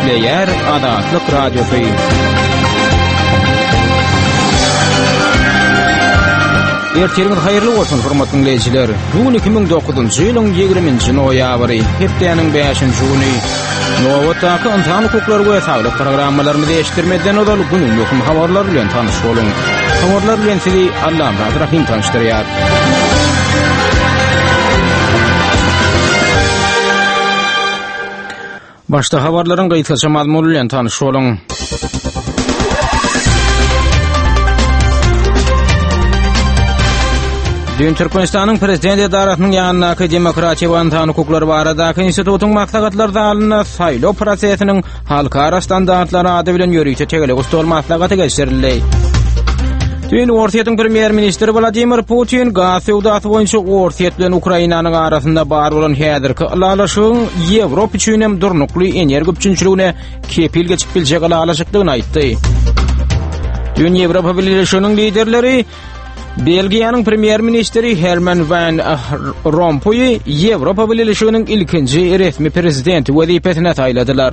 Player Adatlyk radiosu. Erteriňiz haýyrly bolsun hormatly dinleýijiler. Bugün 2009-njy ýylyň 20-nji noýabry, hepdeniň 5-nji güni. Nowatdaky insan hukuklary we saglyk programmalaryny değişdirmeden odal günüň ýokym habarlar bilen tanyş boluň. Habarlar bilen sizi Allam Rahim tanıştyrýar. Başta habarlaryň gaýtgaça mazmuny bilen tanyş boluň. Dün Türkmenistanyň prezident edaratynyň ýanyna demokratiýa we insan hukuklary baradaky institutyň maslahatlarynda alynan saýlaw prosesiniň halkara standartlary ady bilen ýörüýte tegelik ustal maslahaty geçirildi. Dün Orsiýetiň premier ministri Vladimir Putin gaz sowdaty boýunça Orsiýet bilen Ukrainanyň arasynda bar bolan häzirki alalaşygyň Ýewropa üçin hem durnukly energi üçinçiligine kepil geçip biljek alalaşyklygyny aýtdy. Dün Ýewropa Birleşiginiň liderleri Belgiýanyň premier ministri Herman van Rompuy Ýewropa Birleşiginiň ilkinji resmi prezidenti wezipesine taýladylar.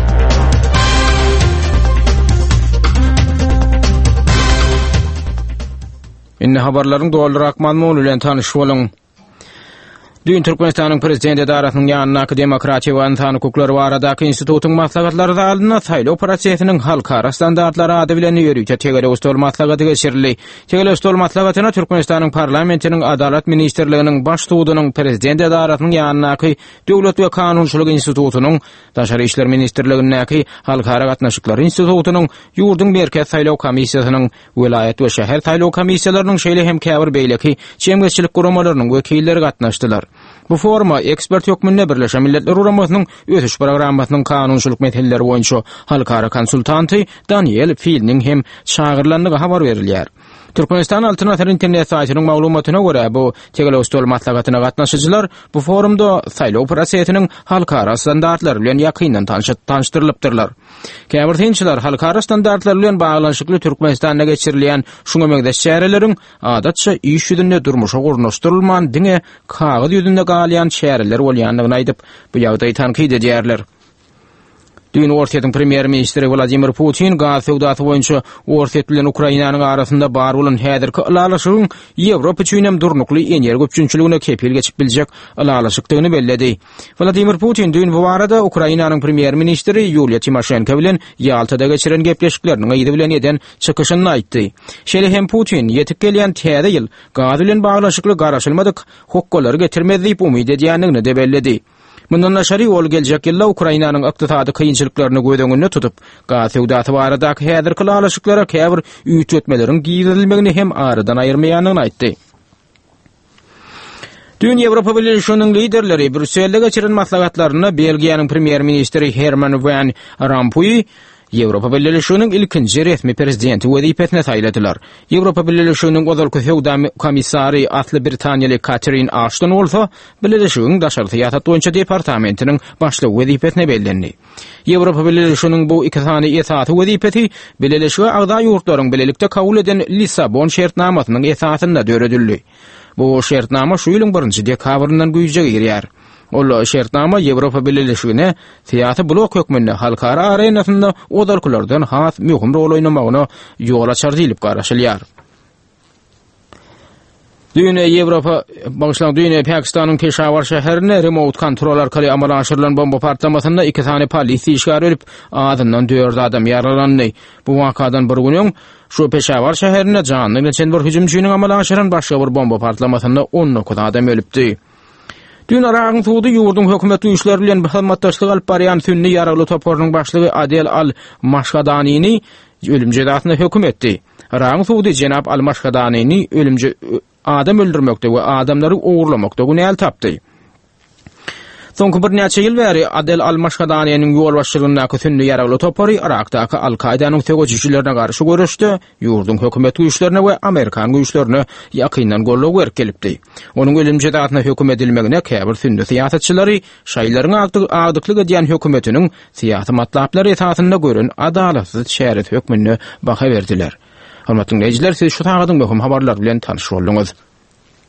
Inne habarlaryň doldurak mazmuny bilen tanyş boluň. Dün Türkmenistanyň prezident edaratynyň ýanyna demokratiýa we insan hukuklary baradaky institutyň maslahatlarynda alynan saýlaw prosesiniň halkara standartlary ady bilen ýörüýte tegelik ustal maslahaty geçirildi. Tegelik ustal maslahatyna Türkmenistanyň parlamentiniň adalet ministrliginiň baş tutudynyň prezident edaratynyň ýanyna döwlet we kanunçylyk institutynyň daşary işler ministrliginiň halkara gatnaşyklary institutynyň ýurduň merkez saýlaw komissiýasynyň vilayet we şäher saýlaw komissiýalarynyň şeýle hem käbir beýleki jemgyýetçilik guramalarynyň wekilleri gatnaşdylar. Bu forma ekspert hökmünde Birleşen Milletler Uramasının ötüş programmasynyň kanunçylyk meselleri boýunça halkara konsultanty Daniel Filning hem çağırlandygy habar berilýär. Türkmenistan Alternativ internet saýtynyň maglumatyna görä bu tegelik ustal maslahatyna gatnaşyjylar bu forumda saýlaw prosesiniň halkara standartlary bilen ýakyndan tanıştyrylypdyrlar. Käbir tinçiler halkara standartlary bilen baglanyşykly Türkmenistanda geçirilýän şuňa megdeş şäherleriň adatça iş ýüzünde durmuşa gurnaşdyrylman diňe kagyd ýüzünde galýan şäherler bolýanlygyny aýdyp bu ýagdaýy tanqid edýärler. Dün Orsiýetiň premier ministri Vladimir Putin gaz sowdaty boýunça Orsiýet bilen Ukrainanyň arasynda bar bolan häzirki alalaşygyň Ýewropa üçin hem durnukly energi üçinçiligine kepil geçip biljek alalaşykdygyny belledi. Vladimir Putin dün bu barada Ukrainanyň premier ministri Yulia Tymoshenko bilen Ýaltada geçiren gepleşiklerini aýdy bilen eden çykyşyny aýtdy. Şeýle hem Putin ýetip gelýän täze ýyl gaz bilen baglaşykly garaşylmadyk hukukları getirmez diýip umyt edýändigini de belledi. Mundan naşary ol geljek ýylda Ukrainanyň ykdysady kynçylyklaryny gödöňünde tutup, gaz sowdaty baradaky häzirki alaşyklara käbir üýtmetmeleriň giýdirilmegini hem aradan aýyrmaýanyny aýtdy. Dün Ýewropa Birleşiginiň liderleri Brüsselde geçiren maslahatlaryna Belgiýanyň premier ministri Herman van Rompuy Ýewropa Birleşiginiň ilkinji resmi prezidenti wezipesine taýladylar. Ýewropa Birleşiginiň özalky sowda komissary Asly Britaniýaly Catherine Ashton bolsa, Birleşigiň daşary syýasat boýunça departamentiniň başlygy wezipesine bellendi. Ýewropa Birleşiginiň bu iki sany esaty wezipesi Birleşigi agda ýurtlaryň bilelikde kabul eden Lissabon şertnamasynyň esasynda döredildi. Bu şertnama şu ýylyň 1-nji dekabryndan güýje girýär. Ol şertnama Ýewropa Birleşigine syýasy blok hökmünde halkara arenasynda odarkulardan has möhüm rol oýnamagyna ýol açar diýilip garaşylýar. Dün Ýewropa dün Pakistanyň Peshawar şäherine remote kontrol arkaly amala aşyrylan bomba partlamasynda 2 sany polisi işgär ölüp, adyndan 4 adam ýaralandy. Bu wakadan bir günüň şu Peshawar şäherine janyny geçen bir hüjümçiniň amala aşyran başga bir bomba partlamasynda 19 adam ölüpdi. Dün Arağın Suudi ýurdun hökümeti güýçleri bilen hämmatdaşlyk alyp barýan sünni ýaraly toplarynyň başlygy Adel al-Mashhadanyny ölüm jezasyna hökm etdi. Arağın Suudi jenap al-Mashhadanyny ölüm adam öldürmekde we adamlary ogurlamakda günäl tapdy. Soňky bir näçe ýyl bäri Adel al-Mashhadanynyň ýol başçylygyndaky sünni ýaraly toplary Irakdaky Al-Qaidanyň terrorçilerine garşy görüşdi, ýurdun hökümet güýçlerine we Amerikan güýçlerine ýakyndan gollaw berip gelipdi. Onuň ölüm jezasyna hökm edilmegine käbir sünni syýasatçylary şaýlaryň agdyklyk edýän hökümetiniň syýasy matlaplary esasynda görün adalatsyz şäret hökmüne baha berdiler. Hormatly dinleýijiler, siz şu tagadyň möhüm habarlar bilen tanyş bolduňuz.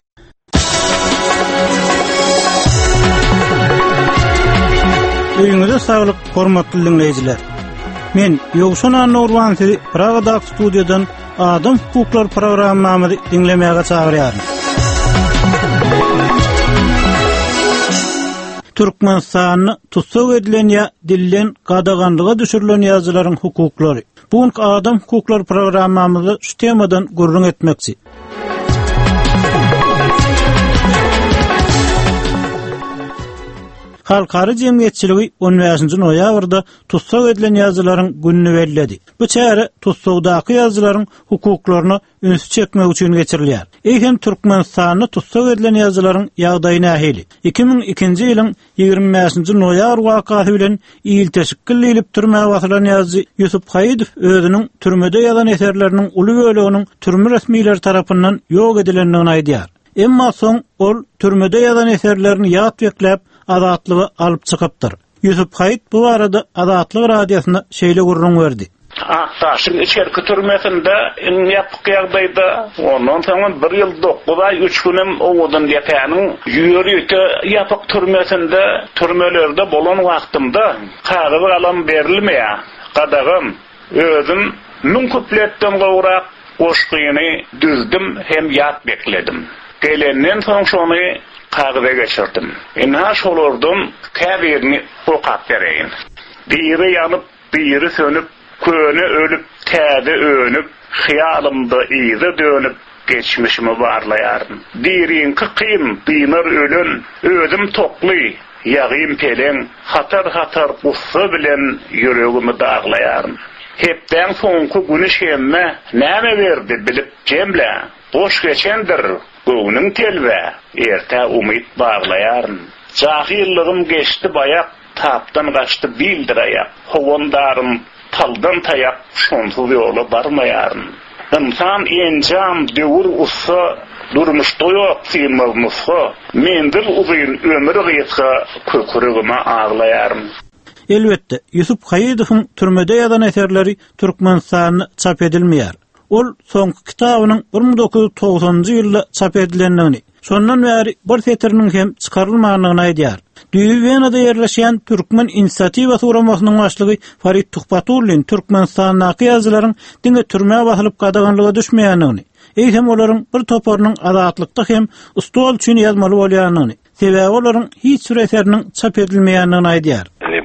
Öýüňizi Ýüzüňize saglyk, hormatly dinleýijiler. Men Ýogşan Anurwan sizi Pragada studiýadan Adam hukuklar programmamy dinlemäge çagyrýarym. Türkmenistanyny tutsak edilen ya dillen gadaganlyga düşürilen ýazylaryň hukuklary. Buňky Adam hukuklar programmamyzy şu temadan gurrun etmekçi. Halkary jemgyýetçiligi 15-nji noýabrda tutsak edilen ýazylaryň gününi bellädi. Bu çäre tutsakdaky ýazylaryň hukuklaryny ünsü çekmek üçin geçirilýär. Eýhem Türkmenistanyny tutsak edilen ýazylaryň ýagdaýy nähili. 2002-nji ýylyň 25-nji noýabr wakasy bilen ýyl teşekkillenip türmäge basylan ýazgy Ýusup Haýydow özüniň türmede ýazan eserleriniň uly böleginiň türme resmiýetleri tarapyndan ýok edilendigini aýdýar. Emma soň ol türmede ýazan eserlerini ýat beklep azatlygy alyp çykypdyr. Ýusup Haýyt bu arada Azatlyk radiosyna şeýle gurrun berdi. Taşyň içerki türmesinde ýapyk ýagdaýda ondan soň 1 ýyl 9 ay 3 günem owudan ýapanyň ýöregde ýapyk türmesinde türmelerde bolan wagtymda kagazy alam berilmeýär. Gadagym özüm mümkünletden gowrak goşgyny düzdüm hem ýat bekledim. Gelenden soň şonu kagaza geçirdim. Inha şolardan käbirini okap bereyin. Biri yanıp, biri sönüp, köne ölüp, täze önüp, hyýalymda iýze dönüp, geçmişimi barlaýarym. Dirin kykym, dinar ölen, özüm tokly, ýagym pelen, hatar gussa bilen ýüregimi daglaýarym. Hepden soňky güni şemme näme berdi bilip jemle, boş geçendir. Göwnüň telbe, erte umyt baglaýaryn. Jahillygym geçdi bayak, tapdan gaçdy bildiräýär. Howondarym taldan taýap, şonsuz ýola barmaýaryn. Insan enjam döwür ussa, durmuşda ýok symagmysy. Mendir uzyn ömür gyýyska kökürügime aglaýarym. Elbetde, Ýusup Haýydowyň türmede ýazan eserleri Türkmenistanyny çap edilmeýär. Ol soňky kitabynyň 1990-njy ýylda çap edilendigini, şondan bäri bir setiriniň hem çykarylmagyny aýdýar. Düýbenede ýerleşýän Türkmen inisiatiwa suramasynyň başlygy Farid Tuhpatulin Türkmenistanyň ýazylaryň diňe türmäge basylyp gadaganlyga düşmeýändigini, eýsem olaryň bir toparynyň azatlykda hem ustol üçin ýazmaly bolýanyny, sebäbi olaryň hiç bir eseriniň çap edilmeýändigini aýdýar.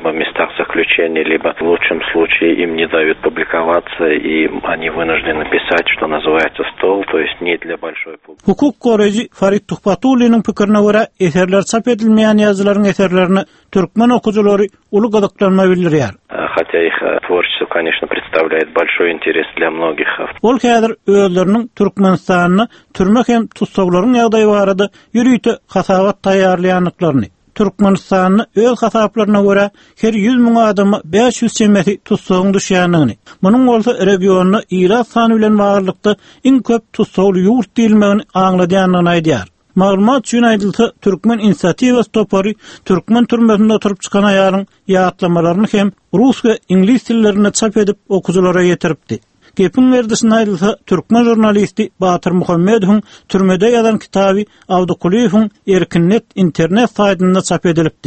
Либо в лучшем случае им не дают публиковаться, и они вынуждены писать, что называется, стол, то есть не для большой публики. Hukuk goraýjy Farid Tuhpatulynyň pikirine görä, eserler çap edilmeýän ýazylaryň eserlerini türkmen okuwçylary uly gadaklanma bildirýär. Хотя их творчество, конечно, представляет большой интерес для многих. Ol häzir özleriniň Türkmenistanyny türmek hem tutsaklaryň ýagdaýy barada ýürüýte hasabat taýýarlaýanlyklaryny, Türkmenistanyny öz hasaplaryna görä her 100 000 adamy 500 çemeti tutsagyň düşýändigini. Munyň bolsa regiony Irak sany bilen baglykda iň köp tutsagly ýurt diýilmegini aňladýanyny aýdýar. Maglumat üçin aýdylsa, Türkmen inisiatiwa stopary Türkmen türmesinde oturup çykan aýalyň ýatlamalaryny hem rus we ingliz tillerine çap edip okuwçylara ýetiripdi. Gepin berdisine aýdylsa, Türkmen jurnalisti Batyr Muhammedowyň türmede ýazan kitaby Awdukuliýewiň Erkinnet internet saýtynda çap edilipdi.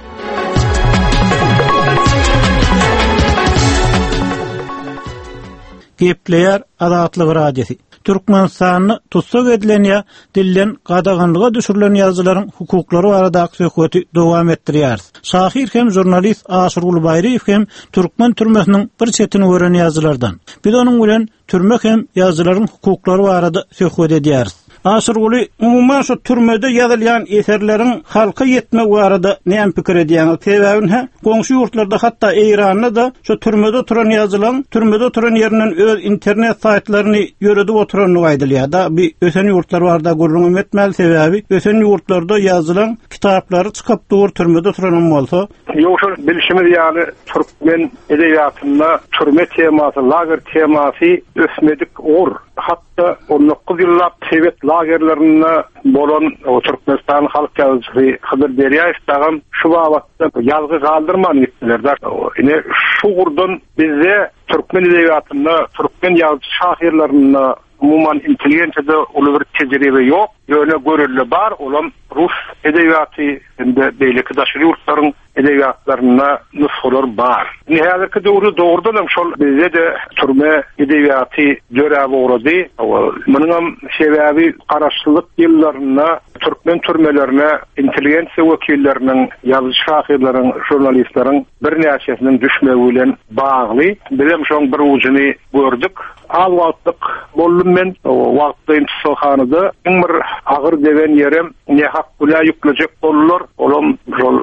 Gepleýär Azatlyk radiosi. Türkmenistanyny tutsak edilen ya dillen gadaganlyga düşürilen ýazylaryň hukuklary baradaky söhbeti dowam etdirýär. Şahir hem jurnalist Aşyr Gulbaýryw hem Türkmen türmesiniň bir çetini gören ýazylardan. Biz onuň bilen türmek hem ýazylaryň hukuklary barada söhbet edýär. Aşyr Guly, umumyň şu türmede ýazylýan eserleriň halka ýetmek barada näme pikir edýän? Sebäbini goňşy ýurtlarda hatda Eýranda da şu türmede oturan ýazylan, türmede oturan ýerinden öz internet saýtlaryny ýöredip oturanyny aýdylýar. Da bir ösen ýurtlar barda gurrun etmeli sebäbi ösen ýurtlarda ýazylan kitaplary çykyp dur türmede oturan bolsa, ýok bilişimiz ýaly Türkmen edebiýatynda türme temasy, lager temasy ösmedik or. Hatta 19 ýyllap Tibet lagerlerine bolan Türkmenistan halk ýazyjy Hydyr Berýäýew dagam şu wagtda ýalgy galdyrman gitdiler. Ine şu gurdan bizde Türkmen edebiýatynda, Türkmen ýazgy şahirlerine umuman intelligensiyada uly bir tejribe ýok. Ýöne görülle bar, olam Rus edebiýaty ende beýleki daşary ýurtlaryň edebiýatlaryna nüfurlar bar. Nähäzirki döwrde doğrudan şol bizde de türme edebiýaty döräp ugrady. Munyň sebäbi garaşçylyk ýyllaryna türkmen türmelerine intelligensiya wekilleriniň, ýazyjy şahyrlaryň, jurnalistlaryň bir näçesiniň düşmegi bilen bagly. Bizim şoň bir ujuny gördük. Az wagtlyk boldum men wagtda imtihanada bir agyr degen ýerim nähak gula ýüklejek bollar. Olam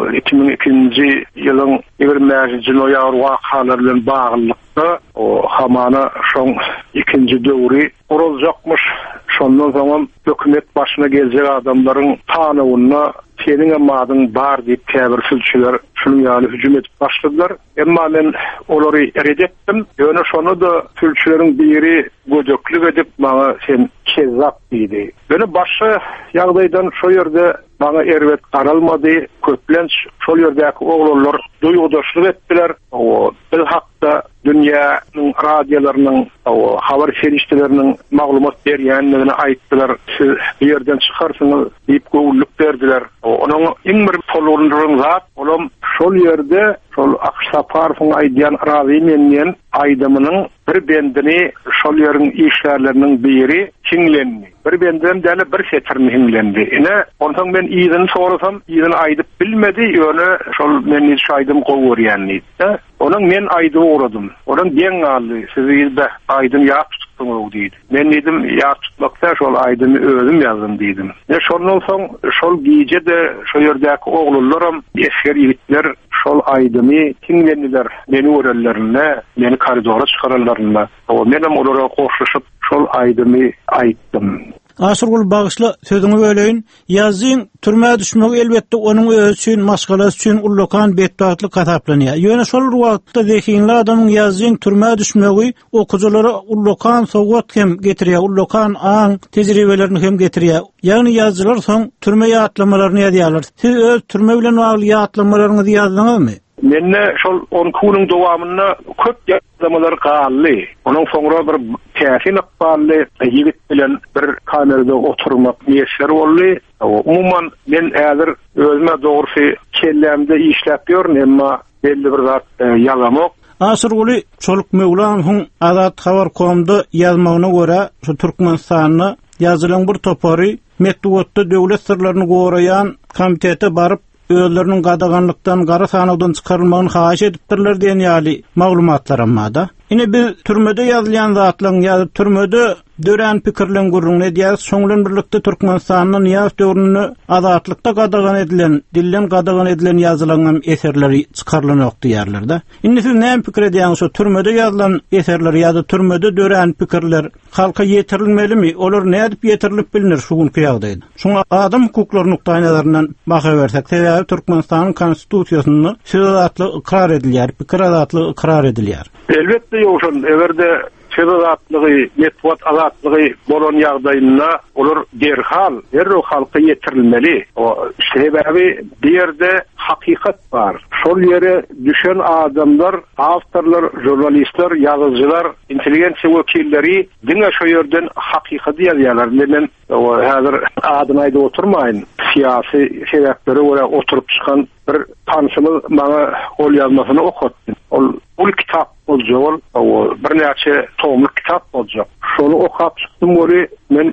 2002-nji ýylyň 20-nji noýabr wakalar bilen baglykda o hamana şoň ikinji döwri uruljakmyş. Şondan soň hökümet başyna geljek adamlaryň tanywyna senin amadyň bar diýip täbir sülçüler şunu ýaly hüjüm edip başladylar. Emma men olary eredetdim. Ýöne şonu da sülçüleriň biri gödöklik edip maňa sen kezzap diýdi. Ýöne başga ýagdaýdan şo ýerde maňa erwet garalmady. Köplenç şol ýerdäki oglanlar duýgudaşlyk etdiler. O bil hakda dünýäniň radiolarynyň habar ferişteleriniň maglumat berýänligini aýtdylar. Siz bu ýerden çykarsyňyz diýip göwüllük berdiler. Onuň iň bir polurundyryň zat, olam şol ýerde şol Akşaparowyň aýdýan razy menden aýdymynyň bir bendini şol ýeriň işlerleriniň biri çinglendi. Bir benden däle bir setirni hinglendi. Ine ondan men ýygyny sorasam, ýygyny aýdyp bilmedi. Ýöne şol meni şaýdym gowurýandy. Onuň men aýdyp uğradym. Onuň deň aldy. Siz de aýdym ýa tutdyňyz diýdi. Men dedim ýa tutmakda şol aýdymy özüm ýazdym diýdim. Şondan soň şol giýje de şo ýerdäki oglanlaram eşger ýigitler şol aýdymy tinlendiler. Meni örelerine, meni koridora çykararlaryna. Menem olara goşuşyp şol aýdymy aýtdym. Aşırgul bağışla sözüňi böleýin. Ýazyň türmäge düşmegi elbetde onuň özü üçin, maşgalasy üçin ullukan betbatlyk hataplanýar. Ýöne şol wagtda zehinli adamyň ýazyň türmäge düşmegi okujalara ullukan sowgat hem getirýär, ullukan aň tejribelerini hem getirýär. Ýagny ýazgylar soň türme ýatlamalarını ýazýarlar. Siz öz türme bilen bagly ýatlamalaryňyzy ýazdyňyzmy? Menne şol 10 kunyň dowamyna köp ýatlamalar gally. Onuň soňra bir täsin ykbaly ýigit bilen bir kamerada oturmak meşer boldy. Umuman men häzir özüme dogry kellemde işläp ýörün, emma belli bir zat ýalamok. Asyrguly Çoluk Mewlanyň Azat Habar komda ýazmagyna görä, şu Türkmenistanyny ýazylan bir topary Metduwatda döwlet sirlerini goraýan komitete baryp özleriniň gadaganlykdan, gara sanagdan çykarylmagyny haýyş edipdirler diýen ýaly maglumatlar ammada. Ine biz türmede ýazylýan zatlaryň ýa-da türmede dören pikirlen gurrun edýär, soňlan birlikde Türkmenistanyň ýaz döwrüni azatlykda gadagan edilen, dillen gadagan edilen ýazylan eserleri çykarylanyok diýerler-de. Indi siz näme pikir edýäňiz şu türmede ýazylan eserler ýa-da türmede dören pikirler halka ýetirilmelimi? Olar nädip ýetirilip bilinir şu günkü ýagdaýda? Şoňa adam hukuklary nukdaýnazaryndan baka bersek, sebäbi Türkmenistanyň konstitusiýasyny söz azatlygy ikrar edilýär, pikir azatlygy ikrar edilýär. Elbette ýoşun everde söz azatlygy, metbuat azatlygy bolan ýagdaýynda olar derhal halka ýetirilmeli. O sebäbi bir ýerde hakykat bar. Şol ýere düşen adamlar, awtorlar, jurnalistler, ýazyjylar, intelligensiya wekilleri diňe şo ýerden hakykaty ýazýarlar. Men häzir adyny aýdyp oturmaýyn. Siýasy sebäplere görä oturup çykan bir tanşymyz maňa ol ýazmasyny okutdy. Ol kitap boljak, bir näçe tomlyk kitap boljak. Şonu okup çykdym göre men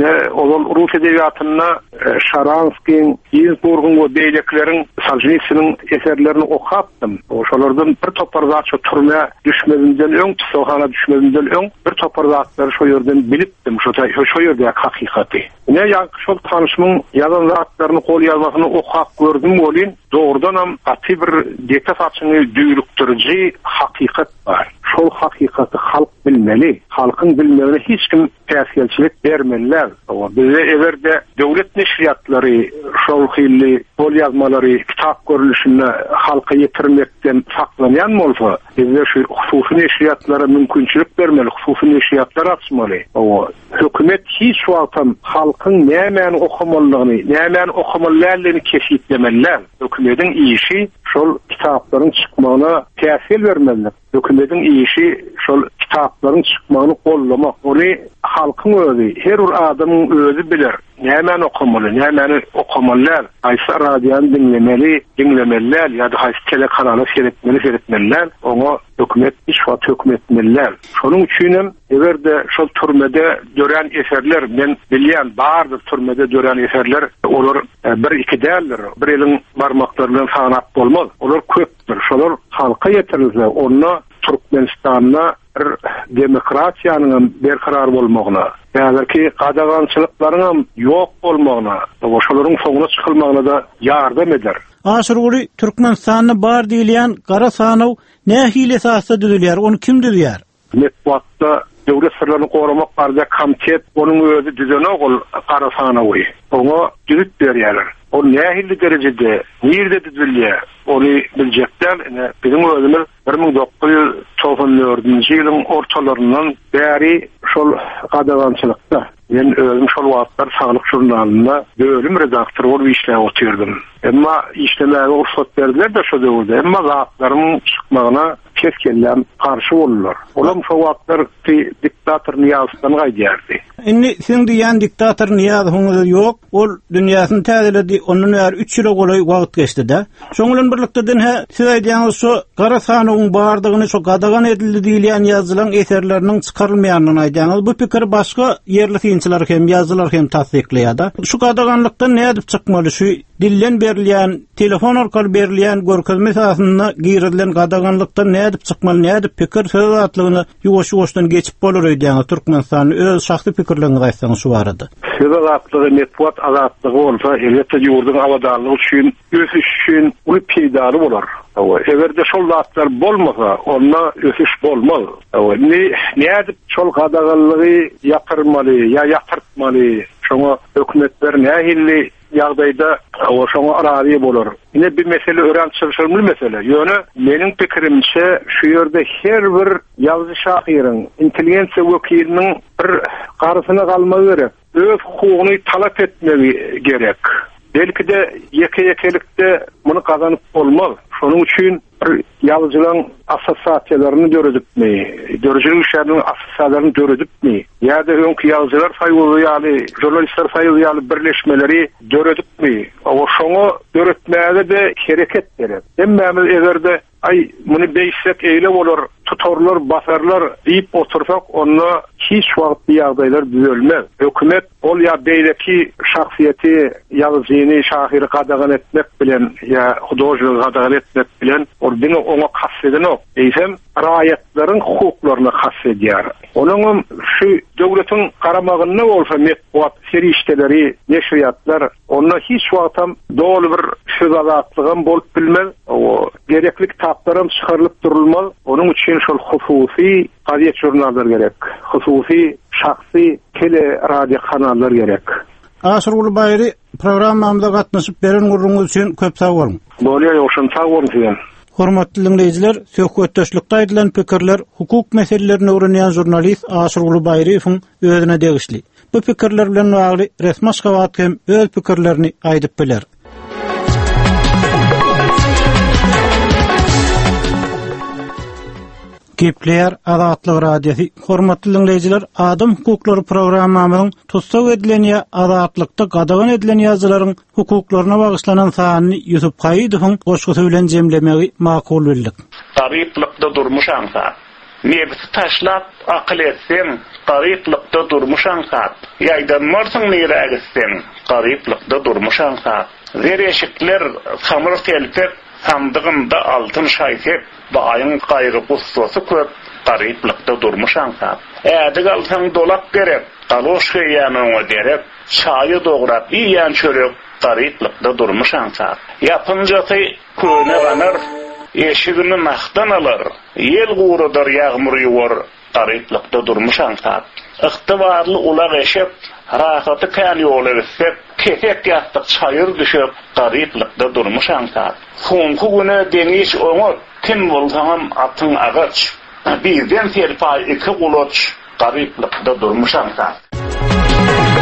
ol Rus edebiýatyna Sharanskyň, Ginsburg'un we beýlekleriň Solzhenitsynyň eserlerini okupdym. Şolardan bir topar zat şu türme düşmedinden öň, sohana düşmedinden öň bir topar zatlary şo ýerden bilipdim. Şo ýerde hakykaty. Şol tanışmyň ýazan zatlaryny kol ýazmasyny okup gördüm bolýan. Doğrudan hem aty bir deta saçyny düýrükdiriji hakykat bar. Şol hakikaty halk bilmeli. Halkyň bilmegine hiç kim täsirçilik bermeliler. Bize everde döwlet neşriýatlary şol hilli bol ýazmalary, kitap görülüşine halka ýetirmekden saklanýan bolsa, bize şu hususy neşriýatlara mümkinçilik bermeli, hususy neşriýatlar açmaly. Hökümet hiç wagtym halkyň nämäni okumalygyny, nämäni okumalygyny keşiflemeliler. Hökümetiň işi şol kitapların çıkmagyna täsir bermeli. Hökümetin işi şol kitapların çıkmagyny gollamak. Onu halkyň özü, her bir adamyň özü biler. Näme okumaly, näme okumalylar. Aýsa radiony dinlemeliler ya da haýsy telekanala seyretmeliler. Oňa hökümet iş wagt hökmetmeliler. Şonuň üçin eberde şol türmede dören eserler, men bilýän bardyr türmede dören eserler, olar bir-iki däldir. Bir eliň barmaklarynyň sanap bolmaz. Olar köpdir. Şolar halka ýetirilse, onu Türkmenistanyna demokratiýanyň berkarar bolmagyna, ýa-da gadagançylyklaryň ýok bolmagyna, şolaryň soňuna çykylmagyna da ýardam eder. Aşurguly Türkmenistanyny bar diýilýän Gara Sanaw nähile esasda düzülýär, onu kim düzýär? Netwatda döwlet sirlerini goramak barda komitet onuň özü düzene ol Gara Sanawy. Oňa düzüp berýärler. O nähili derecede nerede düzülýär? Onu biljekler. Bizim özümüz 1994-nji ýylyň ortalaryndan bäri şol gadagançylykda. Men özüm şol wagtlar Saglyk jurnalynda bölüm redaktory bolup işläp oturdum. Emma işlemäge ursat berdiler de şo döwürde. Emma zatlaryň çykmagyna kes kelläm karşı bolurlar. Olam şo wagtlar diktator Niýazdan gaýdýardy. Indi sen diýen diktator Niýaz hoňda ýok. Ol dünýäsyny täzeledi. Ondan bäri 3 ýyla golay wagt geçdi-de. Şoň bilen birlikde siz aýdýaňyz şo Gara Sanawyň bardygyny şo gadagan edildi diýilýän ýazylaryň eserleriniň çykarylmaýanyny aýdýaňyz. Bu pikir başga yerli synçylar hem ýazylar hem tasdikleýär. Şu gadaganlykdan näde çykmaly? Şu dillen berilýän, telefon orkaly berilýän görkezme esasyna giýrilen gadaganlykdan näde çykmaly? Näde pikir söz atlygyny ýuwaş-ýuwaşdan geçip bolar aýdýaňyz Türkmenistanyň öz şahsy pikirlerini gaýtsaňyz şu barada. Söz atlygy netwat azatlygy bolsa, elbetde ýurdun awadanlygy üçin, ösüş üçin uly peýdaly bolar. Egerde şol zatlar bolmasa, onda ösüş bolmaz. Näde şol gadaganlygy ýakyrmaly, ýatyrtmaly, şoňa hökümetler nähili ýagdaýda şoňa arazy bolar. Ine bir mesele öğrençilşirmeli mesele. Ýöne meniň pikirimçe şu ýerde her bir ýazgy şahyryň, intelligensiýa wekiliniň bir garasyna galmagy gerek. Öz hukugyny talap etmegi gerek. Belki de yeke-yekelikde bunu kazanıp bolmaz. Şonuň üçin ýazgylaryň assosiasiýalaryny döredipmi, dörjülük işleriniň assosiasiýalaryny döredipmi, ýa-da öňki ýazgylar saýyly ýaly, jurnalistler saýyly ýaly birleşmeleri döredipmi? Şoňa döretmäge de hereket gerek. Hemmämiz egerde ay bunu beýsek eýle bolar, tutarlar, basarlar diýip otursak, onda hiç wagt ýagdaýlar düzelmez. Hökümet ol ýa beýleki şahsiýeti, ýazgyny, şahyry gadagan etmek bilen ýa hudoýygy gadagan etmek bilen ordini ona kassedin o. Eýsem raýatlaryň hukuklaryna kassedýär. Onuň şu döwletiň garamagyny bolsa netwat serişdeleri, neşriyatlar onda hiç wagtam dogry bir söz azatlygy bolup bilmez. O gerekli kitaplarym çykarylyp durulmaly. Onuň üçin şol hususy gaziet jurnallar gerek. Hususy şahsy tele radio kanallar gerek. Aşurguly Baýry programmamyza gatnaşyp beren gurruňyz üçin köp sag bolun. Bolýar, ýokşun sag bolun sizen. Hormatly dinleýijiler, söhbetdeşlikde aýdylan pikirler hukuk meselelerini öwrenýän jurnalist Aşurguly Baýryň özüne degişli. Bu pikirler bilen bagly resmi şabat hem öz pikirlerini aýdyp biler. Gepler Azatlyk radiosi. Hormatly dinleýijiler, Adam hukuklary programmamynyň tutsak edilen azatlykda gadagan edilen ýazylaryň hukuklaryna bagyşlanan sanyny Ýusup Haýydowyň goşgusy bilen jemlemegi makul bildik. Taryklykda durmuşaňsa, nebsi taşlap akyl etsen, taryklykda durmuşaňsa, ýaýdanmarsyň näreägitsen, taryklykda durmuşaňsa, zereşikler samyr telpek sandygynda altyn şaýsep, baýyň gaýry gustusy köp, taryklykda durmuşaňsa, ädig alsaň dolap gerek, galoş ýanyňa derep, çaýy dograp ýan çörek, taryklykda durmuşaňsa, ýapynjasy köne ganar, eşigini mahdan alır, yel gurudur ýağmur ýuwar, taryklykda durmuşaňsa, yktybarly ulak eşep, rahaty kän ýola gitsep, kesek ýastyk çaýyr düşüp, taryklykda durmuşaňsa, soňky güne deňiş oňar, kim bolsaňam atyň agaç, bizden serpay iki gulaç, taryklykda durmuşaňsa.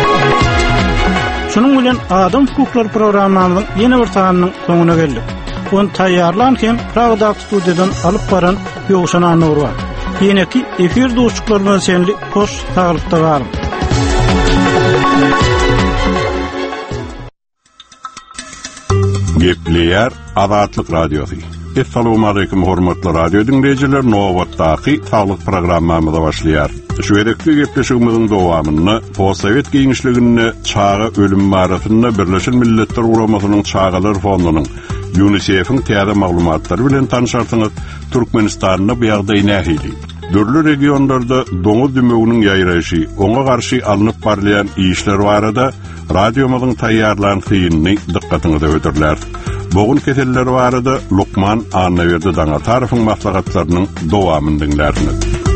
Şunun bilen Adam hukuklary programmamynyň ýene bir sanynyň soňuna geldik. on taýýarlanken Pragda studiýadan alyp baran Ýogşan Anur bar. Ýene-ki efir dostluklarına senli hoş taýlykda bar. Gepleýär Azatlyk radiosu. Assalamu alaykum hormatly radio dinleýijiler, nowatdaky saglyk programmamyza başlaýar. Şu edekli gepleşigimiziň dowamyny Posowet giňişligini çağa ölüm maratyny Birleşen Milletler Guramasynyň çağalar fondunyň UNICEF-iň täze maglumatlary bilen tanışarsyňyz. Türkmenistanyň bu ýagdaý nähili? Dörlü regionlarda doňuz dümeginiň ýaýraşy, oňa garşy alınıp barlayan işler barada radiomyzyň taýýarlanýanyny dikkatiňize öýdürler. Bugün keseller barada Lukman Annaverdi Daňa tarafyň maslahatlarynyň dowamyny dinlärsiniz.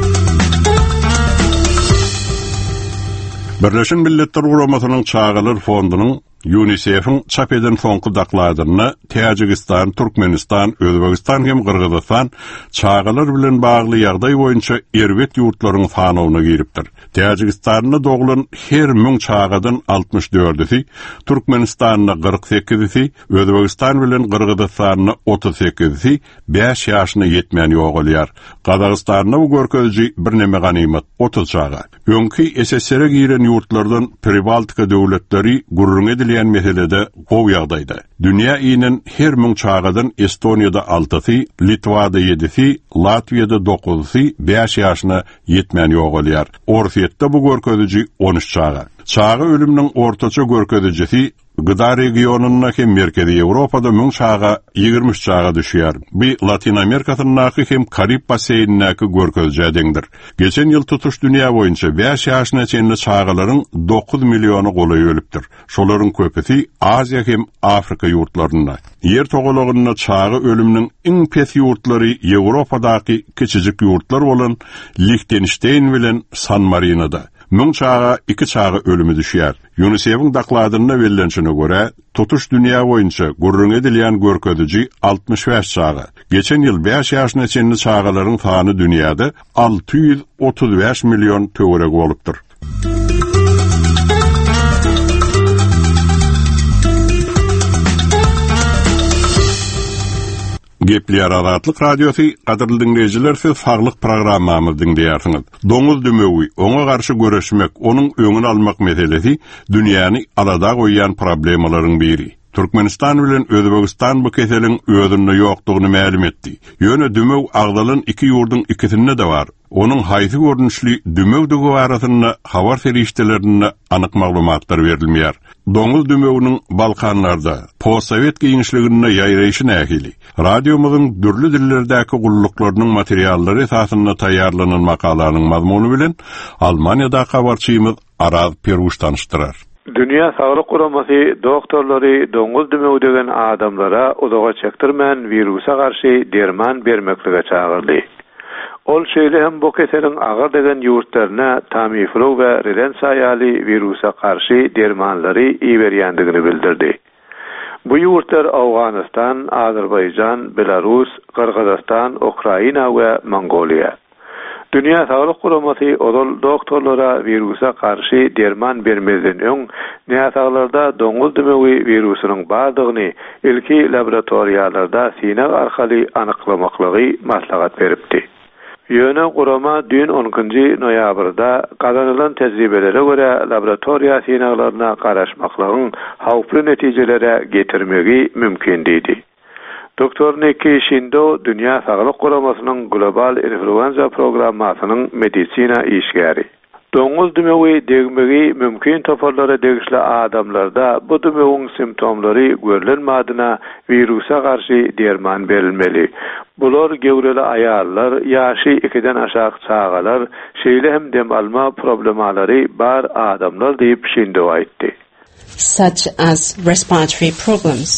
Birleşen Milletler Guramasynyň çağalar fondunyň UNICEF-iň çap eden soňky dakladyny Täjikistan, Türkmenistan, Özbegistan hem Kyrgyzstan çağalar bilen bagly ýagdaý boýunça erwet ýurtlaryň sanawyna giripdir. Täjikistanyň doglan her 1000 çağadan 64-si, Türkmenistanyň 48-si, Özbegistan bilen Kyrgyzstanyň 38-si 5 ýaşyna ýetmän ýogalýar. Gazagystanyň bu görkezji birneme ganimat 30 çaga. Öňki SSR-e giren ýurtlardan Pribaltika döwletleri gurrun edilýän meselede gowy ýagdaýda. Dünýä ýynyň her 1000 çağadan Estoniýada 6-sy, Litvada 7-si, Latviýada 9-sy 5 ýaşyna ýetmän ýogalýar. Orfiýetde bu görkezji 13 çaga. Çaga ölümniň ortaça görkezjisi Gıda regionuna hem Merkezi Ýewropada 1000 çaga 23 çaga düşýär. Bu Latin Amerikasynyňky hem Karib baseýnindäki görkezjädendir. Geçen ýyl tutuş dünýä boýunça 5 ýaşyna çenli çagalaryň 9 miliony goly ölüpdir. Şolaryň köpüsi Aziýa hem Afrika ýurtlarynda. Yer togalagyna çaga ölümniň iň pes ýurtlary Ýewropadaky kiçijik ýurtlar bolan Liechtenstein bilen San Marino'da. 1000 çaga 2 çaga ölümü düşýär. UNICEF-iň dakladyna verilençine göre tutuş dünýä boýunça gurrun edilýän görkezji 65 çaga. Geçen ýyl 5 ýaşyna çenli çagalaryň sany dünýäde 635 milyon töwerek bolupdyr. Gepleýär Azatlyk radiosu, gaderly dinleýijiler, siz saglyk programmamyzy dinleýärsiňiz. Doňuz dümegi, oňa garşy göreşmek, onuň öňüni almak meselesi dünýäni alada goýýan problemalaryň biri. Türkmenistan bilen Özbegistan bu keseliň özünde ýokdugyny ma'lum etdi. Ýöne dümeg agdalan iki ýurdyň ikisinde de bar. Onuň haýsy görnüşli dümegdigi barasyna habar serişdelerini anyk maglumatlar berilmeýär. Doňuz dümeginiň Balkanlarda Posowet giňişligine ýaýraýyşy nähili. Radiomyzyň dürli dillerdäki gulluklarynyň materiallary esasyna taýýarlanan makalanyň mazmuny bilen Almaniýada habarçymyz Araz Peruş tanışdyrar. Dünya Sağlyk Guramasy doktorlary doňuz dümegi degen adamlara uzaga çekdirmän virusa garşy derman bermeklige çagyrdy. Ol şeýle hem bu keseliň agyr degen ýurtlaryna Tamiflu we Relensa ýaly virusa garşy dermanlary iberýändigini bildirdi. Bu ýurtlar Awganistan, Azerbaýjan, Belarus, Kyrgyzstan, Ukraina we Mongoliýa. Dünya Sağlyk Guramasy odol doktorlara virusa karşı derman bermezden öň näsaglarda doňuz dümegi virusynyň bardygyny ilki laboratoriýalarda sinag arkaly anyklamaklygy maslahat beripdi. Ýöne Gurama dün 10-njy noýabrda kazanylan tejribelere görä laboratoriýa sinaglaryna garaşmaklygyň hawply netijelere getirmegi mümkin diýdi. Dr. Neki Shindo Dünya Sağlyk Guramasynyň global influenza programmasynyň medisina işgäri. Doňuz dümegi degmegi mümkin toparlara degişli adamlarda bu dümegiň simptomlary görülenmädina virusa garşy derman berilmeli. Bular gewreli aýallar, ýaşy 2den aşağı çağalar, şeýle hem dem alma problemalary bar adamlar diýip Shindo aýtdy. Such as respiratory problems.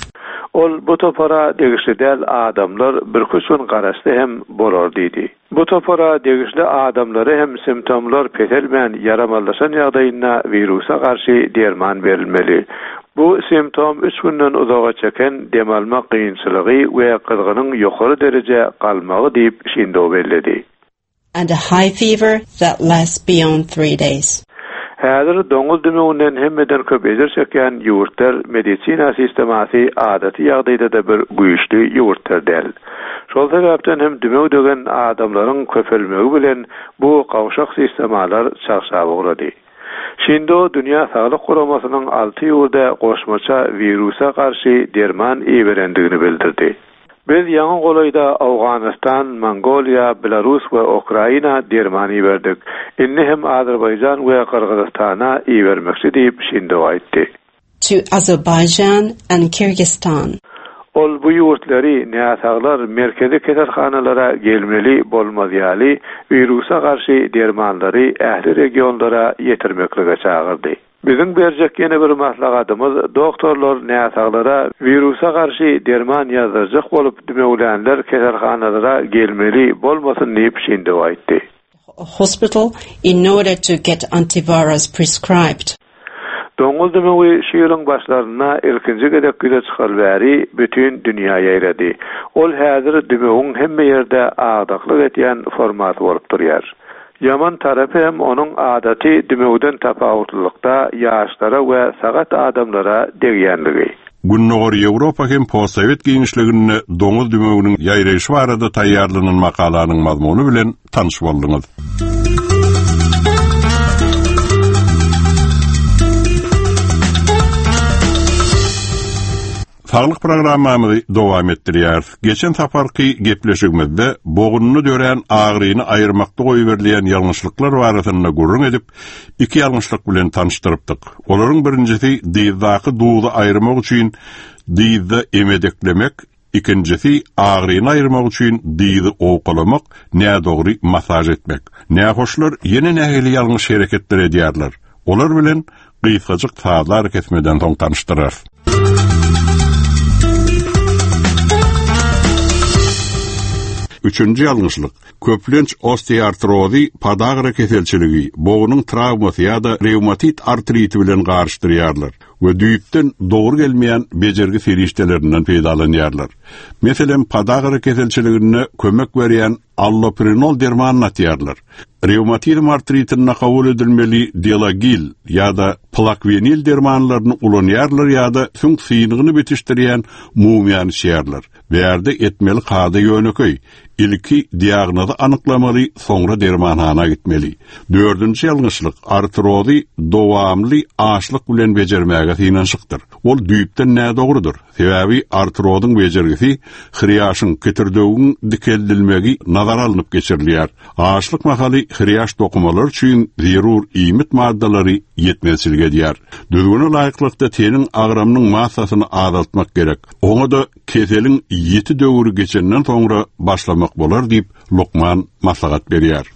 Ol bu topara degişli del adamlar bir küçün garaşdy hem bolar diýdi. Bu topara degişli adamlary hem simptomlar peselmän yaramallaşan ýagdaýynda virusa garşy derman berilmeli. Bu simptom 3 günden uzağa çeken dem alma kynçylygy we kızgynyň ýokary derece galmagy diýip Shindo bellädi. And a high fever that lasts beyond 3 days. Häzir doňuz dümegünden hemmeden köp ejer çeken ýurtlar medisina sistemasy adaty ýagdaýda bir güýçli ýurtlar däl. Şol sebäpden hem dümeg dögen adamlaryň köpelmegi bilen bu gawşak sistemalar çarşaby urady. Şinde Dünya Sağlyk Guramasynyň 6 ýurda goşmaça virusa garşy derman iýerendigini bildirdi. Biz ýa-ni golayda Awganistan, Mongoliýa, Belarus we Ukraina dermany berdik. Inni hem Azerbaýjan we Kyrgyzstana iýermekçi diýip şinde aýtdy. To Azerbaijan and Kyrgyzstan. Ol bu ýurtlary näsaglar merkezi keselhanalara gelmeli bolmaýaly virusa garşy dermanlary ähli regionlara ýetirmeklige çagyrdy. Bizim berjek ýene bir maslahatymyz doktorlar näsaglara virusa garşy derman ýazarjak bolup dümeglenler keselhanalara gelmeli bolmasyn diýip şinde aýtdy. Hospital in order to get antivirus prescribed. Doňuz dümegi şeýleň başlaryna ilkinji gedek güle çykarlary bütün dünýä ýaýrady. Ol häzir dümegiň hemme ýerde agdaklyk etýän format bolup durýar. Yaman tarapy hem onuň adaty dümegden tapawutlykda ýaşlara we sagat adamlara degýänligi. Günnogor Ýewropa hem postsovet giňişligini doňuz dümeginiň ýaýraýşy barada taýýarlanan makalanyň mazmuny bilen tanyş boldyňyz. Sağlyk programmamyzy dowam etdirýär. Geçen safarky gepleşigimizde boğununu dören agryny aýyrmakda goýberlen ýalňyşlyklar barasyna gurrun edip, iki ýalňyşlyk bilen tanışdyrypdyk. Olaryň birincisi diýdaky duýdy aýyrmak üçin diýdi emedeklemek, ikincisi agryny aýyrmak üçin diýdi owkalamak, nädogry masaj etmek. Nähoşlar ýene nähili ýalňyş hereketler edýärler. Olar bilen gysgaçyk taýlar kesmeden soň tanışdyrar. Üçüncü ýalňyşlyk. Köplenç osteoartrozy, padagra keselçiligi, boğunun travmasy ýa-da reumatit artriti bilen garşdyrýarlar we düýpden dogry gelmeýän bejergi serişdelerinden peýdalanýarlar. Meselen, padagra keselçiligine kömek berýän alloprinol dermanyny atýarlar. Reumatizm artritine kabul edilmeli Delagil ýa-da plakvenil dermanlaryny ulanýarlar ýa-da süň synygyny bitişdirýän mumiýany şeýärler. Berde etmeli kağıda yönököy. İlki diagnozu anyklamaly, soňra dermanhana gitmeli. Dördüncü ýalňyşlyk artrozy dowamly açlyk bilen bejermäge synanşykdyr. Ol düýpden nädogrydyr. Sebäbi artrozyň bejergisi hriýaşyň ketirdegiň dikeldilmegi nazar alınıp geçirilýär. Açlyk mahaly hriýaş dokumalar üçin zerur iýmit maddalary ýetmezçilik edýär. Düzgüne laýyklykda teniň agramynyň massasyny azaltmak gerek. Oňa da keseliň 7 döwrü geçenden soňra başlamak bolar diýip Lokman maslahat berýär.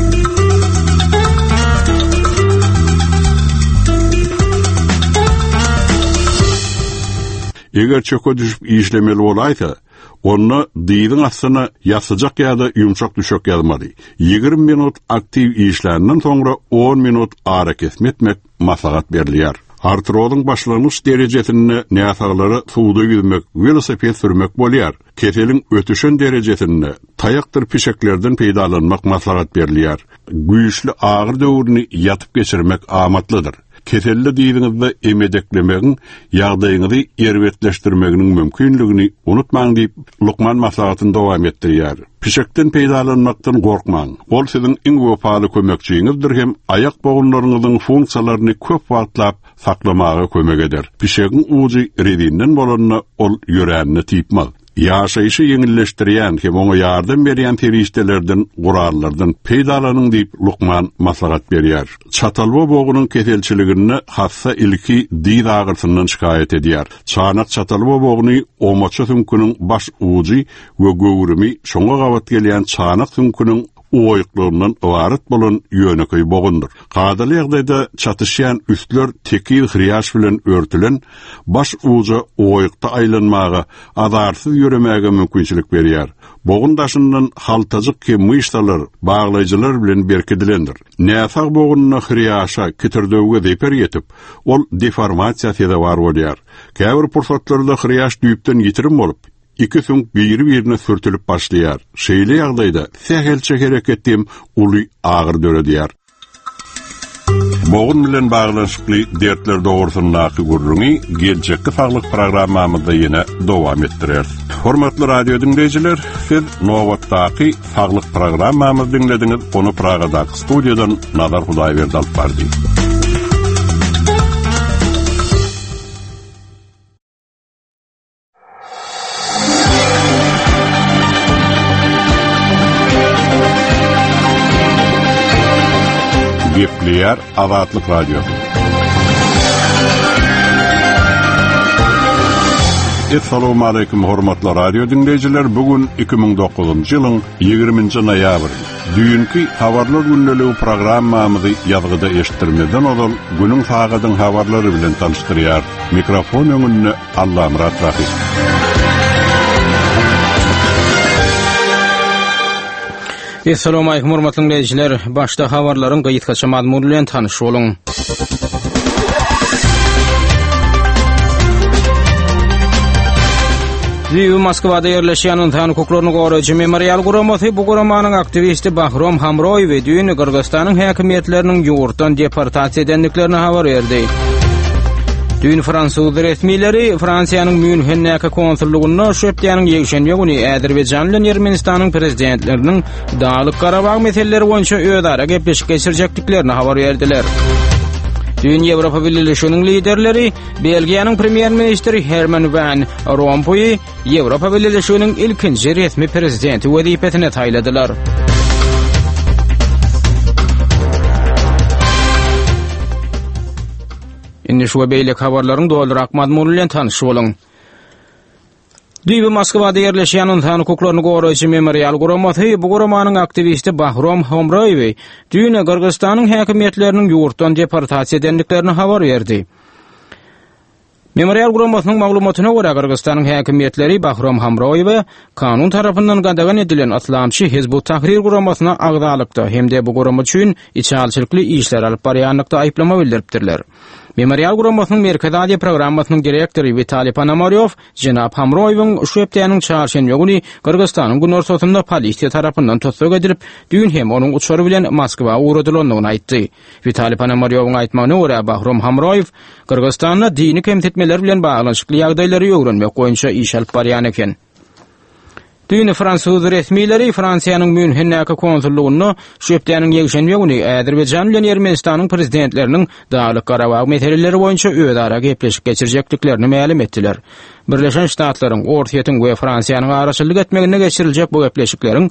Eger çöke düşüp işlemeli bolaysa, onu diýdiň astyna ýasyjak ýa-da ýumşak düşök ýazmaly. 20 minut aktiv işlerinden soňra 10 minut ara kesmetmek maslahat berilýär. Artrozyň başlangyç derejesini näsaglary suwda yüzmek, velosiped sürmek bolýar. Keseliň ötüşen derejesini taýakdyr pişeklerden peýdalanmak maslahat berilýär. Güýçli agyr döwrüni ýatyp geçirmek amatlydyr. Keselli diýdiňizde emedeklemegiň ýagdaýyňyzy erwetleşdirmeginiň mümkinligini unutmaň diýip Lukman maslahatyny dowam etdirýär. Pişekden peýdalanmakdan gorkmaň. Ol siziň iň wepaly kömekçiňizdir hem ayak bogunlaryňyzyň funksiyalaryny köp wagtlap saklamaga kömek eder. Pişegiň uji redinden bolanyna ol ýörenini tiýipmaz. Ýaşaýyşy ýeňilleşdirýän hem oňa ýardam berýän terişdelerden, gurallardan peýdalanyň diýip Lukman maslahat berýär. Çatalwa bogunyň keselçiligini hassa ilki diýd agyrtyndan şikayet edýär. Çanak çatalwa boguny omaça sümküniň baş uji we göwrümi şoňa gawat gelýän çanak sümküniň oýuklygyndan ibaret bolan ýöneköy bogundur. Gadaly ýagdaýda çatışýan üstler tekil hriýaş bilen örtülen baş uja oýukda aýlanmaga, adarsyz ýöremäge mümkinçilik berýär. Bogun daşyndan haltazyk kemmişdalar, baglaýjylar bilen berkidilendir. Näsag bogunyna hriýaşa kitirdewge zeper ýetip, ol deformasiýa sebäp bolýar. Käbir pursatlarda hriýaş düýpden ýitirim bolup, iki süň biri-birine sürtülüp başlaýar. Şeýle ýagdaýda sähelçe hereket etdim uly agyr döredýär. Boğun bilen bağlanışıklı dertler doğrusundaki gurrunu gelecekki faglyk programmamızda yine dowam ettirer. Hormatly radio dinleyijiler, siz Nowatdaki faglyk programmamyzy dinlediňiz. Onu Pragadaky studiýadan Nazar Hudaýberdi alyp bardy. Gepleýär Azatlyk radiosu. Assalamu alaykum hormatly radio dinleyijiler. Bugün 2009-njy ýylyň 20-nji noýabry. Düýünki habarlar günneligi programmamyzy ýazgyda eşitdirmeden olar günüň saгаdyň habarlary bilen tanıştyrýar. Mikrofon öňünde Allah Murat Rahim. Assalamu alaykum hormatly dinleyijiler. Başda habarlaryň gyýytgaça mazmuny bilen tanyş boluň. Düýü Moskwada ýerleşýän insan hukuklaryny goraýjy memorial guramaty bu guramanyň aktivisti Bahrom Hamroýew düýünü Kyrgyzstanyň häkimetleriniň ýurtdan deportasiýa edildiklerini habar berdi. Düýün Fransuz resmileri Fransiýanyň Münhendäki konsullugyna şöpdýäniň ýeşenýä güni Äzerbeýjan bilen Ermenistanyň prezidentleriniň Dağlyk Garabag meseleleri boýunça özara gepleşik geçirjekliklerini habar berdiler. Düýün Ýewropa Birleşiginiň liderleri Belgiýanyň premier ministri Herman Van Rompuy Ýewropa Birleşiginiň ilkinji resmi prezidenti wezipetine taýladylar. Indi şu beýlek habarlaryň doldurak mazmuny bilen tanyş boluň. Düýbi Moskwada ýerleşýän insan hukuklaryny goraýjy memorial guramaty bu guramanyň aktivisti Bahrom Hamroýew düýüne Kyrgyzstanyň häkimetleriniň ýurtdan deportasiýa edildiklerini habar berdi. Memorial guramatynyň maglumatyna görä Kyrgyzstanyň häkimetleri Bahrom Hamroýew kanun tarapyndan gadagan edilen Atlamçy Hizbut Tahrir guramatyna agdalykda hemde bu gurama üçin içalçylykly işler alyp barýanlykda aýplama bildiripdirler. Memorial guramatynyň merkezädi programmasynyň direktori Vitaliy Ponomaryow jenap Hamroýewiň şu hepdäniň çarşenbe güni Kyrgyzstanyň Günortatynda polisiýa tarapyndan tutsak edilip, düýün hem onuň uçary bilen Moskwa uğradylandygyny aýtdy. Vitaliy Ponomaryowyň aýtmagyna görä Bahrom Hamroýew Kyrgyzstanda dini kemsetmeler bilen baglanşykly ýagdaýlary ýöwrenmek boýunça iş alyp barýan eken. Düýün Fransuz resmileri Fransiýanyň Münhendäki konsullugyna şöpdäniň ýeşenýä güni Äzerbeýjan bilen Ermenistanyň prezidentleriniň Dağlyk Garabag meseleleri boýunça özara gepleşik geçirjekliklerini ma'lum etdiler. Birleşen Ştatlaryň Ortaýatyň we Fransiýanyň araçylyk etmegine geçiriljek bu gepleşikleriň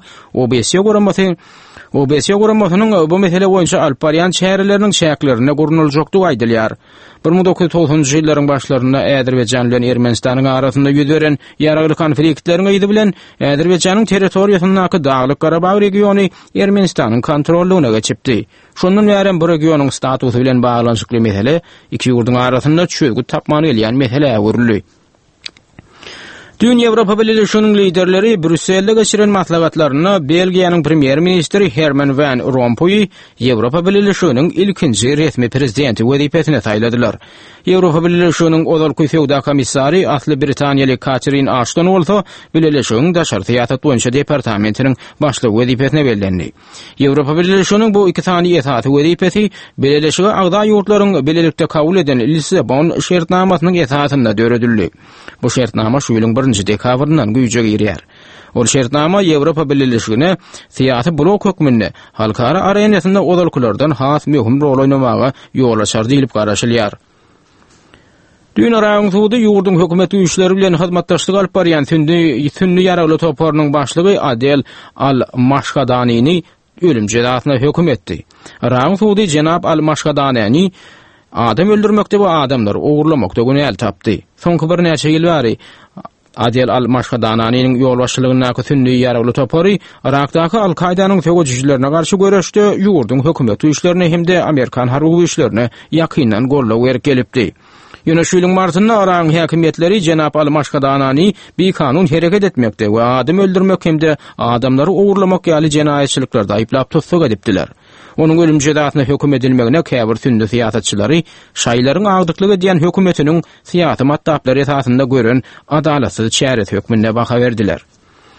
OBS guramatynyň bu mesele boýunça alyp barýan şäherleriniň şäklerine gurunuljakdygy aýdylýar. 1990-njy ýyllaryň başlarynda Äzerbeýjan bilen Ermenistanyň arasynda ýüz beren ýaragly konfliktleriň ýydy bilen Äzerbeýjanyň territoriýasyndaky Dağlyk Garabag regiony Ermenistanyň kontrollygyna geçipdi. Şondan bäri bu regionyň statusy bilen baglanşykly mesele iki ýurduň arasynda çözgü tapmany gelýän mesele görüldi. Düýün Ýewropa Birleşiginiň liderleri Brüsselde geçiren maslahatlaryny Belgiýanyň premier ministri Herman Van Rompuy Ýewropa Birleşiginiň ilkinji resmi prezidenti wezipetine taýladylar. Ýewropa Birleşiginiň Ozalky Sowda komissary asly Britaniýaly Catherine Ashton bolsa Birleşiginiň daşary syýasat boýunça departamentiniň başlygy wezipetine bellendi. Ýewropa Birleşiginiň bu iki sany esasy wezipeti Birleşigi agda ýurtlaryň belelikde kabul eden Lisabon şertnamasynyň esasynda döredildi. Bu şertnama şu ýylyň dekabryndan güýje girýär. Ol şertnama Ýewropa Birleşigine syýasy blok hökmünde halkara arenasynda ozalkylardan has möhüm rol oynamaga ýol açar diýilip garaşylýar. Düýün araňyzda ýurduň hökümeti güýçleri bilen hyzmatdaşlyk alyp barýan Sünni ýaragly toparnyň başlygy Adel Al-Mashhadanyny ölüm jezasyna hökm etdi. Araňyzda jenap Al-Mashhadany adam öldürmekde we adamlar ogurlamakda günäl tapdy. Soňky bir näçe ýyl bäri Adel Al-Mashhadanyň ýol başlygynyň Sünni ýaragly topary Irakdaky Al-Kaidanyň terrorçylarına garşy görüşde ýurduň hökümeti güýçlerini hemde Amerikan harby güýçlerini ýakyndan gollaw berip gelipdi. Ýöne şu ýylyň martynda Irak häkimetleri jenap Al-Mashhadanyny bir kanun hereket etmekde we adam öldürmek hemde adamlary ogurlamak ýaly jenaýetçilikleri aýplap tutsak edipdiler. Onuň ölüm jezasyna hökm edilmegine käbir Sünni syýasatçylary şaýlaryň agdyklygy diýen hökümetiniň syýasy matdaplary esasynda gören adalatsyz çäret hökmüne baha berdiler.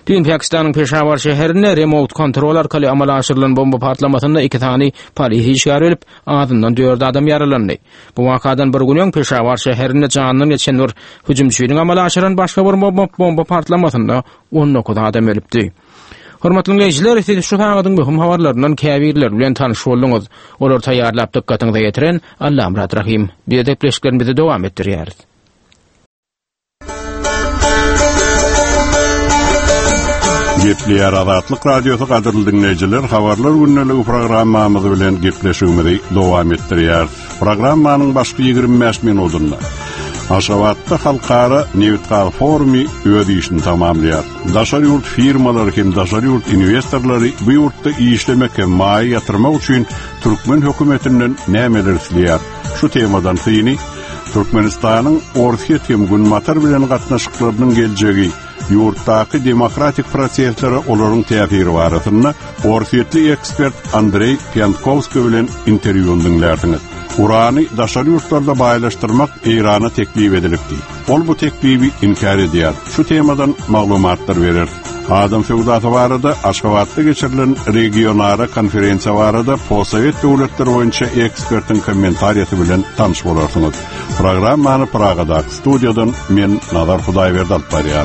Dün Pakistan'ın Peshawar şäherinde remote kontrol arkaly amala aşyrylan bomba partlamasynda 2 tany polisi işgär edip, azyndan 4 adam yaralandy. Bu wakadan bir gün öň Peshawar şäherinde janyny geçen bir hüjümçynyň amala aşyran başga bir bomba partlamasynda 19 adam ölüpdi. Hormatly dinleyijiler, siz şu taýydyň möhüm habarlaryndan käbirler bilen tanyş bolduňyz. Olar taýýarlap dikkatyňyza getiren Allah Murat Rahim. Bir de pleşiklerimizi dowam etdirýäris. Gepleýär Azatlyk radiosu gadyrly dinleyijiler, habarlar günneligi programmamyzy bilen gepleşigimizi dowam etdirýär. Programmanyň başky 25 minutunda Aşgabatda halkara Newitkal forumy öz işini tamamlaýar. Daşary ýurt firmalary hem daşary ýurt investorlary bu ýurtda işlemek hem maý ýatyrmak üçin Türkmen hökümetinden nämeler isleýär. Şu temadan syny Türkmenistanyň orsiýet hem günmatar bilen gatnaşyklarynyň geljegi, ýurtdaky demokratik proseslere olaryň täsiri barasynda orsiýetli ekspert Andrey Pyankovskiy bilen interwýu dinlerdiňiz. Urany daşary ýurtlarda baýlaşdyrmak Irana teklip edilipdi. Ol bu teklibi inkar edýär. Şu temadan maglumatlar berer. Adam feudasy barada Aşgabatda geçirilen regionara konferensiýa barada Possovet döwletleri boýunça ekspertiň kommentariýasy bilen tanyş bolarsyňyz. Programmany Pragada studiýadan men Nazar Hudaýberdi alyp barýar.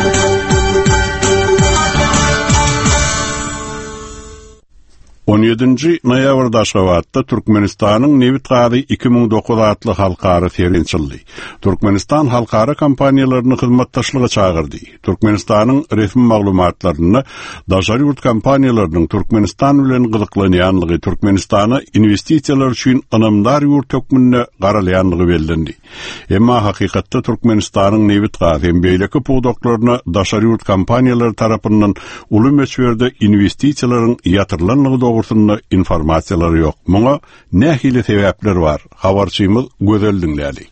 17-nji noýabrda Aşgabatda Türkmenistanyň Newitkal 2009 adly halkara ferensçildi. Türkmenistan halkara kompaniýalaryny hyzmatdaşlyga çağırdy. Türkmenistanyň resmi maglumatlaryna daşary ýurt kompaniýalarynyň Türkmenistan bilen gyzyklanýanlygy, Türkmenistana investisiýalar üçin anamdar ýurt tökmünde garalýanlygy bellendi. Emma hakykatda Türkmenistanyň Newitkal hem beýleki pugdaklaryna daşary ýurt kompaniýalary tarapyndan uly meçberde investisiýalaryň ýatyrlanlygy doğrusunda informasiýalary ýok. Muňa nähili sebäpler bar? Habarçymyz gözel dinläli.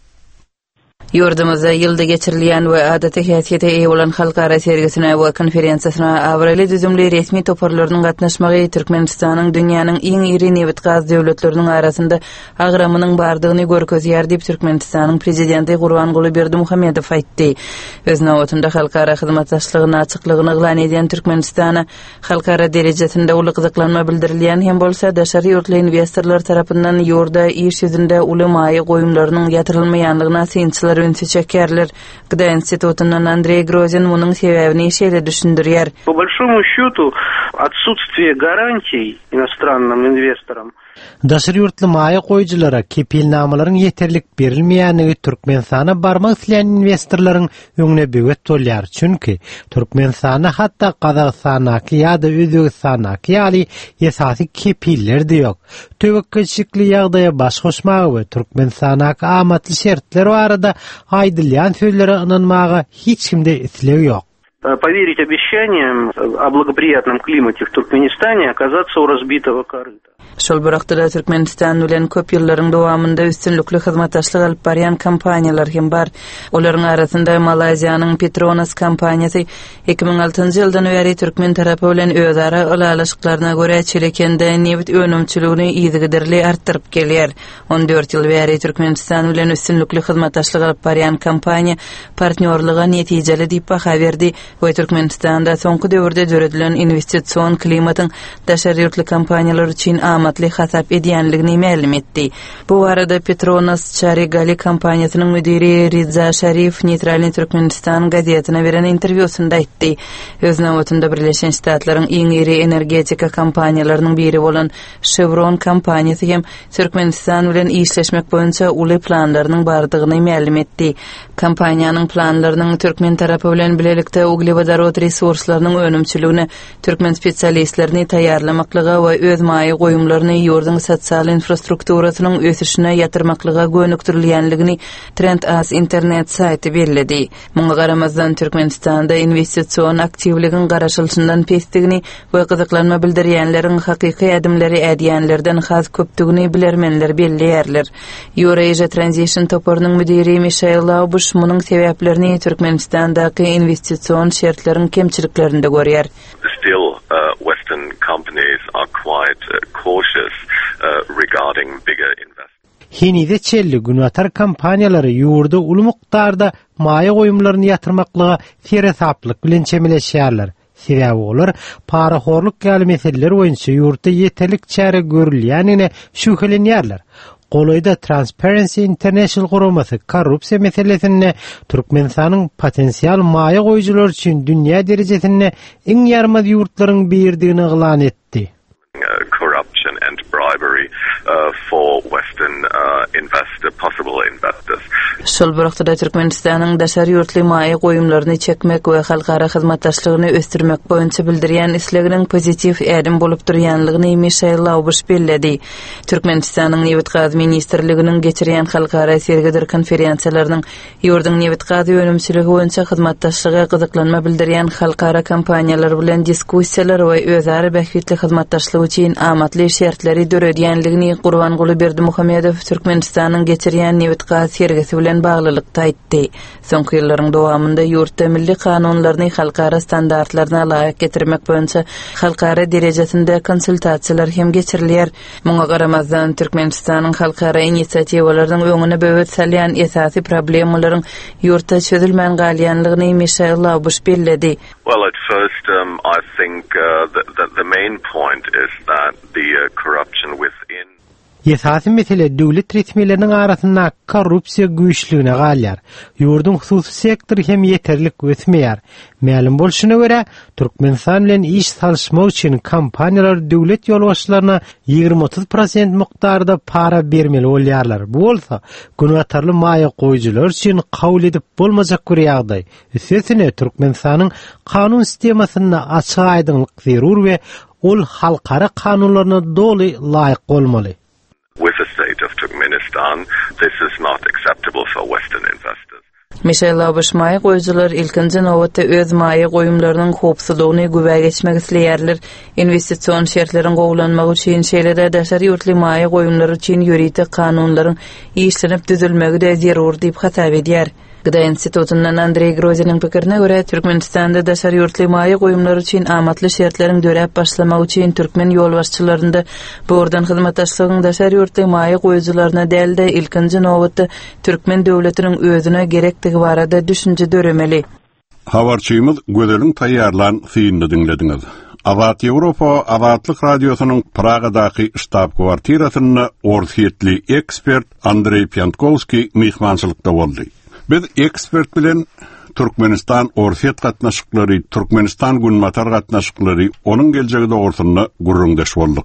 Yurdumuzda ýylda geçirilýän we adaty häsiýete eýe bolan halkara sergisine we konferensiýasyna awraly düzümli resmi toparlarynyň gatnaşmagy Türkmenistanyň dünýäniň iň iri neft gaz döwletleriniň arasynda agramynyň bardygyny görkezýär diýip Türkmenistanyň prezidenti Gurbanguly Berdimuhammedow aýtdy. Öz nowatynda halkara hyzmatdaşlygyny açyklygyny glan edýän Türkmenistana halkara derejesinde uly gyzyklanma bildirilýän hem bolsa daşary ýurtly investorlar tarapyndan ýurda iş ýüzünde uly maý goýumlarynyň ýatyrylmaýanlygyna synçylar ünsi çekerler. Gıda Институтунан Андрей Грозин муның себебini şeýle düşündirýär. По большому счету, отсутствие гарантий иностранным инвесторам. Daşary ýurtly maýa goýjylara kepilnamalaryň ýeterlik berilmeýänligi Türkmenistana barmak isleýän investorlaryň öňüne böwet bolýar. Çünki Türkmenistana hatda Kazakstanaky ýa-da Özbegistanaky ýaly esasy kepilleri ýok. Töwekkilçilikli ýagdaýa baş goşmagy we Türkmenistanaky amatly şertler barada aýdylýan sözlere inanmagy hiç kimde isleýi ýok. Поверить обещаниям о благоприятном климате в Туркменистане оказаться у разбитого корыта. Şol birakda Türkmenistan bilen köp ýyllaryň dowamında üstünlikli hyzmatdaşlyk alyp barýan kompaniýalar hem bar. Olaryň arasynda Malaziýanyň Petronas kompaniýasy 2006-njy ýyldan beri Türkmen tarapy bilen özara alalaşyklaryna görä çelekende neft önümçiligini ýygyderli artdyryp gelýär. 14 ýyl beri Türkmenistan bilen üstünlikli hyzmatdaşlyk alyp barýan kompaniýa partnýorlyga netijeli diýip baha berdi we Türkmenistanda soňky döwürde göredilen investisiýon klimatyň daşary ýurtly kompaniýalar üçin amatly hasap edýänligini ma'lum etdi. Bu arada Petronas Çarigali kompaniýasynyň müdiri Riza Şarif Neytralny Türkmenistan gazetine beren interwýusunda aýtdy. Öz nowatynda Birleşen Ştatlaryň iň iri energetika kompaniýalarynyň biri bolan Chevron kompaniýasy hem Türkmenistan bilen işleşmek boýunça uly planlarynyň bardygyny ma'lum etdi. Kompaniýanyň planlarynyň Türkmen tarapy bilen bilelikde uglevodorod resurslarynyň önümçiligini, Türkmen spesialistlerini taýýarlamaklyga we öz maýy goýumlaryny ýurdun sosial infrastrukturasynyň ösüşine ýatyrmaklyga gönükdirilýänligini Trend As internet saýty bellädi. Muňa garamazdan Türkmenistanda investisiýon aktivliginiň garaşylşyndan pesdigini we gyzyklanma bildirýänleriň hakyky adymlary edýänlerden has köpdigini bilermenler belleýärler. Eurasia Transition toparynyň müdiri Michael Laubush munyň sebäplerini Türkmenistandaky investisiýon şertleriň kemçiliklerinde görýär. Still, Western companies are quite cautious regarding bigger investments. Henide çelli günwatar kompaniýalary ýurda uly mukdarda maýa goýumlaryny ýatyrmaklyga serhesaplyk bilen çemeleşýärler. Sebäbi olar paraxorluk gali meseleler boýunça ýurtda ýeterlik çäre görülýänine şüphelenýärler. Golayda Transparency International guramasy korrupsiýa meselesine Türkmenistanyň potensial maýa goýjulary üçin dünýä derejesinde iň ýarmaz ýurtlaryň birdigini gılan etdi. Corruption and bribery for Western possible investors. Şol wagtda Türkmenistanyň daşary ýurtly maýa goýumlaryny çekmek we halkara hyzmatdaşlygyny ösdürmek boýunça bildirýän isleginiň pozitiv ädim bolup durýanlygyny Michael Laubush belledi. Türkmenistanyň Newit Gaz ministrliginiň geçirýän halkara sergidir konferensiýalarynyň ýurdun Newit Gaz ýönümçiligi boýunça hyzmatdaşlyga gyzyklanma bildirýän halkara kompaniýalar bilen diskussiýalar we özäri bähwitli hyzmatdaşlyk üçin amatly şertleri döredýänligini Gurbanguly Berdimuhammedow Türkmenistanyň geçirýän Newit Gaz sergisi bilen baglylykda aýtdy. Soňky ýyllaryň dowamında ýurtda milli kanunlaryny halkara standartlaryna laýyk getirmek boýunça halkara derejesinde konsultasiýalar hem geçirilýär. Muňa garamazdan Türkmenistanyň halkara inisiatiwalarynyň öňüne böwet salýan esasy problemlaryň ýurtda çözülmän galýanlygyny Michael Laubush belledi. Well, at first, I think the main point is that the corruption within Esasy mesele döwlet resmiýetleriniň arasynda korrupsiýa güýçlügine galýar. Ýurdun hususy sektor hem ýeterlik ösmeýär. Ma'lum bolşuna görä, Türkmenistan bilen iş salşmak üçin kompaniýalar döwlet ýolbaşçylaryna 20-30% mukdarda para bermeli bolýarlar. Bu bolsa, günatarly maýa goýjylar üçin kabul edip bolmajak bir ýagdaý. Üstesine Türkmenistanyň kanun sistemasyna açyk aýdymlyk zerur we ol halkara kanunlaryna doly laýyk bolmaly. With the state of Turkmenistan, this is not acceptable for Western investors. Michael Laubush maýa goýjylar ilkinji nowatda öz maýa goýumlarynyň howpsuzlygyny gübä geçmek isleýärler. Investisiýon şertlerini gowlanmak üçin şeýlede daşary ýurtly maýa goýumlary üçin ýuridik kanunlaryň işlenip düzülmegi de zerur diýip hasap edýär. Gıda Institutundan Andrey Grozinin pikirine göre Türkmenistan'da daşary ýurtly maýa goýumlary üçin amatly şertleriň döräp başlamak üçin Türkmen ýolbaşçylarynda bordan hyzmatdaşlygyň daşary ýurtly maýa goýjylaryna dälde ilkinji nowatda Türkmen döwletiniň özüne gerektigi barada düşünje döremeli. Habarçymyz Gözelin taýýarlan synyny dinlediňiz. Azat Ýewropa Azatlyk radiosynyň Pragadaky ştab kwartirasyna orsiýetli ekspert Andrey Piantkovski mihmançylykda boldy. Biz ekspert bilen Türkmenistan orsiýet gatnaşyklary, Türkmenistan günmatar gatnaşyklary, onuň geljegi dogrusyna gurrundaş boldyk.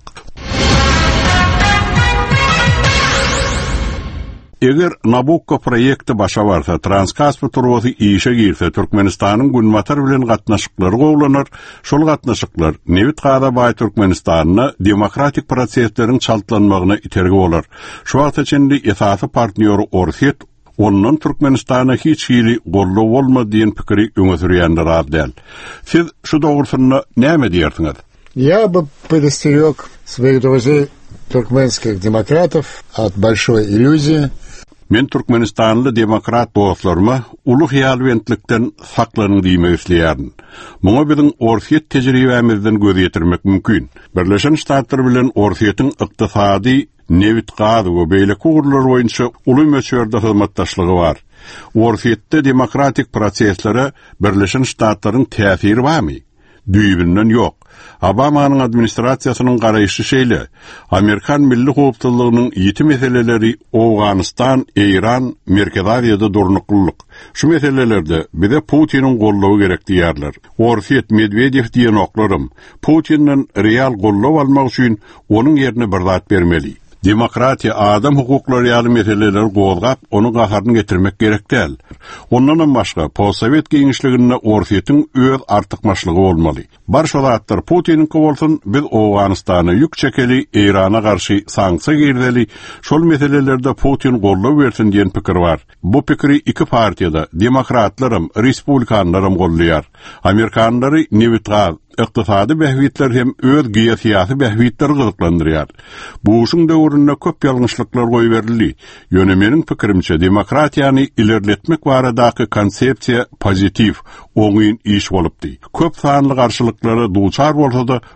Eger Nabucco proýekti başa barsa, Transkaspi turwasy işe girse, Türkmenistanyň günmatar bilen gatnaşyklary gowlanar, şol gatnaşyklar Newit Gaz'a baý Türkmenistanyna demokratik prosesleriň çaltlanmagyna itergi bolar. Şu wagt içinde esasy partneri orsiýet ondan Türkmenistana hiç hili gollu olma diyen pikiri öňe sürýänler adel. Siz şu dogrusyna näme diýersiňiz? Я бы предостерег своих друзей туркменских демократов от большой иллюзии. Men Türkmenistanly demokrat dostlaryma ulu hyalwentlikden saklanyň diýmek isleýärdim. Muňa biziň orsiýet tejribemizden göz ýetirmek mümkin. Birleşen Ştatlar bilen orsiýetiň ykdysady Newit Gaz we beýleki gurullar boýunça uly möçörde hyzmatdaşlygy bar. Orsiýetde demokratik proseslere Birleşen Ştatlaryň täsiri barmy? Düýbinden ýok. Obamanyň administrasiýasynyň garaýşy şeýle. Amerikan milli howpsuzlygynyň ýeti meseleleri Awganistan, Iran, Merkezi Aziýada durnuklyk. Şu meselelerde bize Putinin gollawy gerek diýerler. Orsiýet Medvedew diýen oklarym Putinin real gollaw almak üçin onuň ýerine bir zat bermeli. Demokratiýa adam hukuklary ýaly meseleleri gozgap, onu gaharyny getirmek gerek däl. Ondan başga, postsovet giňişliginde orsiýetiň öz artykmaçlygy bolmaly. Barşa zatlar Putinin bolsun, biz Awganistana ýük çekeli, Irana garşy sanksiýa girdeli, şol meselelerde Putin gollaw bersin diýen pikir bar. Bu pikiri iki partiýada, demokratlarym, respublikanlarym gollaýar. Amerikanlary Newit Gaz iqtisadi behwitler hem öz geýsiyasy behwitleri gyzyklandyrýar. Bu işin döwründe köp ýalňyşlyklar goý berildi. Ýöne meniň pikirimçe demokratiýany ilerletmek baradaky konsepsiýa pozitiv, oňyn iş bolupdy. Köp sanly garşylyklary duçar bolsa da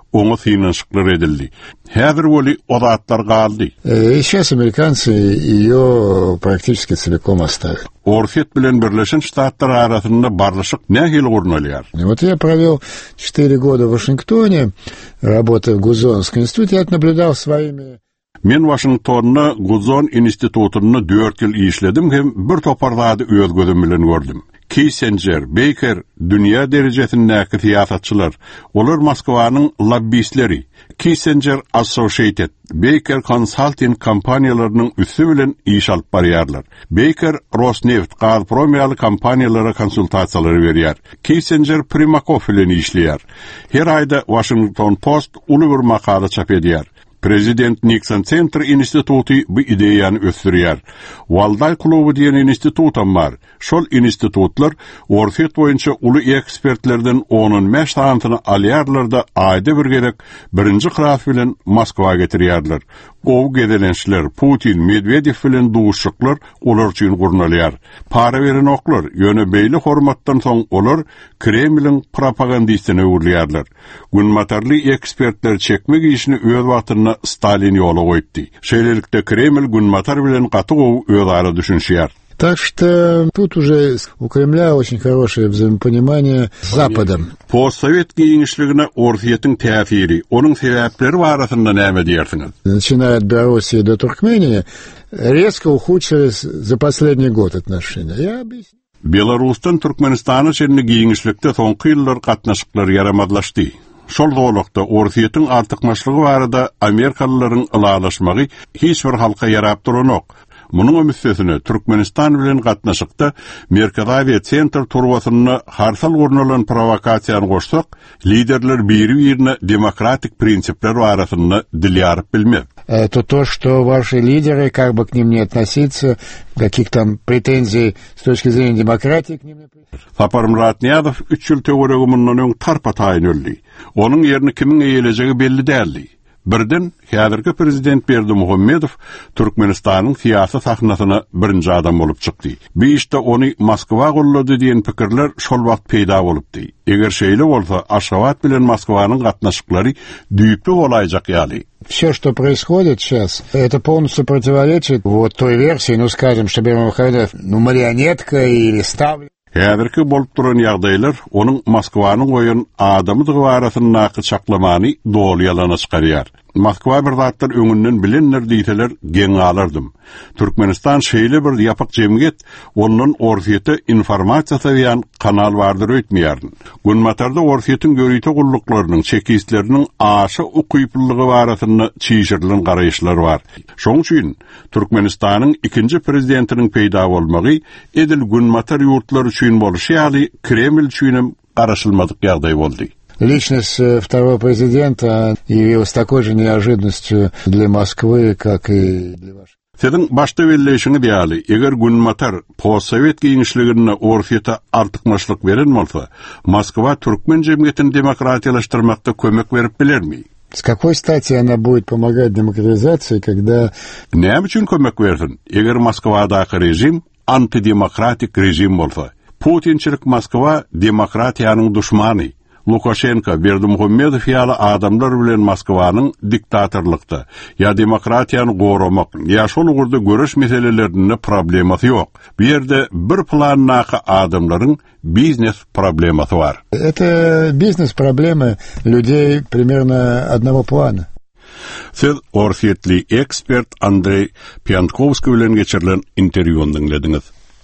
oňa synanşyklar edildi. Häzir woli o zatlar galdy. Сейчас американцы её практически целиком оставили. Orfiet bilen Birleşen Ştatlar arasında barlaşyk nähil gurnalyar. Вот я провел 4 года в Вашингтоне, работая в Гудзонском институте, я наблюдал своими. Men Washingtonna Guzon institutunda 4 ýyl işledim hem bir toparlady öz gözüm bilen gördüm. Kissinger, Baker, dünya derejesindäki siýasatçylar, olar Moskwanyň lobbistleri. Kissinger Associated, Baker Consulting kompaniýalarynyň üstü bilen iş alyp barýarlar. Baker Rosneft, Gazprom ýaly kompaniýalara konsultasiýalar berýär. Kissinger Primakov bilen işleýär. Her aýda Washington Post uly bir makala çap edýär. Prezident Nixon Center Institutu bu ideýany ösdürýär. Walday klubu diýen institutam bar. Şol institutlar Orfiet boýunça uly ekspertlerden onun meştahantyny alýarlar da aýda bir gerek birinji kras bilen Moskwa getirýärler. Gow gedelençler Putin, Medvedev bilen duşuklar olar üçin gurnalýar. Para beren oklar ýöne beýle hormatdan soň olar Kremlin propagandistyny öwürlýärler. Günmatarly ekspertler çekmek işini öz wagtyna Stalin ýola goýdy. Şeýlelikde Kreml günmatar bilen gaty gow öz ara düşünýär. Так что тут уже у Кремля очень хорошее взаимопонимание с Западом. Постсовет giňişligine Orfiýetiň täsiri, onuň sebäpleri barasynda näme diýersiňiz? Начиная от Белоруссии до Туркмении, резко ухудшились за последний год отношения. Я объясню. Belarusdan Türkmenistana şeýle giňişlikde soňky ýyllar gatnaşyklar yaramadlaşdy. Şol dowlukda Orfiýetiň artykmaçlygy barada Amerikalılaryň ılalaşmagy hiç bir halka yarap duranok. Munyň ömüsesine Türkmenistan bilen gatnaşykda Merkezi Center turwasyny harsal gurnalan provokasiýany goşsak, liderler biri-birine demokratik prinsipler barasynda dilýaryp bilmez. То, что ваши лидеры, как бы к ним не относиться, каких там претензий с точки зрения демократии к ним не относиться. Sapar Muratniyadov 3 ýyl töwereginden öň tarpataýyn öldi. Onuň ýerini kimin eýelejegi belli däldi. Birden häzirki prezident Berdimuhammedow Türkmenistanyň siýasat sahnasyna birinji adam bolup çykdy. Bu işde ony Moskwa gollady diýen pikirler şol wagt peýda bolupdy. Eger şeýle bolsa, Aşgabat bilen Moskwanyň gatnaşyklary düýpli bolaýjak ýaly. Все, что происходит сейчас, это полностью противоречит вот той версии, ну, скажем, что Бердымухамедов, марионетка или ставлю. Häzirki bolup duran ýagdaýlar onuň Moskwanyň goýan adamydygy barasyny naky çaklamany doly ýalana çykarýar. Moskwa bir zatlar öňünden bilenler diýseler geň alardym. Türkmenistan şeýle bir ýapyk jemgyýet, onuň Orfiýete informasiýa säýän kanal bardyr öýtmeýärdi. Günmatarda Orfiýetiň görýte gullyklarynyň, çekisleriniň aşy ukyplylygy barasyny çiğişirilen garaýyşlar bar. Şoň üçin Türkmenistanyň ikinji prezidentiniň peýda bolmagy edil günmatar ýurtlar üçin bolşy ýaly Kreml üçin garaşylmadyk ýagdaý boldy. Личность второго президента явилась такой же неожиданностью для Москвы, как и для вашей. Senin başta belleşini diýäli, eger günmatar postsovet giňişligine Orfiýete artykmaçlyk beren bolsa, Moskwa türkmen jemgyýetini demokratiýalaşdyrmakda kömek berip bilermi? С какой стати она будет помогать демократизации, когда... Näme üçin kömek bersin? Eger Moskwadaky rejim antidemokratik rejim bolsa, Putinçilik Moskwa demokratiýanyň duşmany. Lukashenko, Berdimuhammedow ýaly adamlar bilen Moskwanyň diktatorlykda ýa demokratiýany goramak, ýa şol ugurda görüş meselelerinde problemasy ýok. Bu ýerde bir plannaky adamlaryň biznes problemasy bar. Это бизнес-проблемы людей примерно одного плана. Siz Orfiýetli ekspert Andrey Piantkovskiy bilen geçirilen interwýuny dinlediňiz.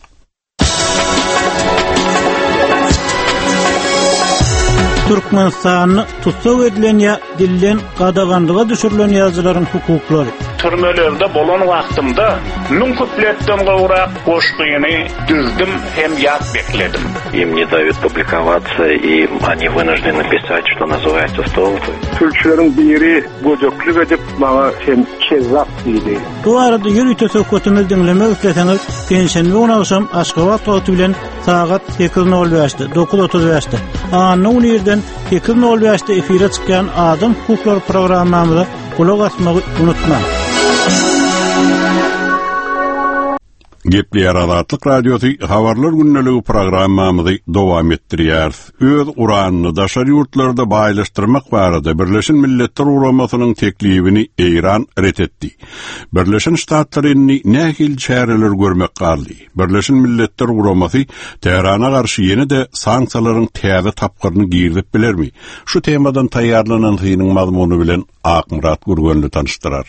Türkmenistanyny tutsak edilen ýa dillen gadagandyga düşürilen ýazylaryň hukuklary. Türmelerde bolan wagtymda müň köpletden gowrak goşgyny düzdüm hem ýat bekledim. Им не дают публиковаться, и они вынуждены писать, что называется, стол. Türkçülerin biri göjöklük edip bana sen kezzap diýdi. Bu arada ýürüýte söhbetimizi dinlemek isleseňiz, pensiýany oňaşam Aşgabat wagty bilen sagat 8:05'de 9:35'de anyň ýerden 8:05'de efire çykýan Adam hukukları programmamyza kulak asmagy unutma. Gepli Azatlyk Radiosu habarlar günneligi programmamyzy dowam etdirýär. Öz uranny daşary ýurtlarda baýlaşdyrmak barada Birleşen Milletler Guramasynyň teklibini Eýran ret etdi. Birleşen Ştatlaryny nähil çäreler görmek galdy. Birleşen Milletler Guramasy Teherana garşy ýene-de sanksiýalaryň täze tapgyryny girdip bilermi? Şu temadan taýýarlanan hynyň mazmuny bilen Akmrat Gurgönli tanıştyrar.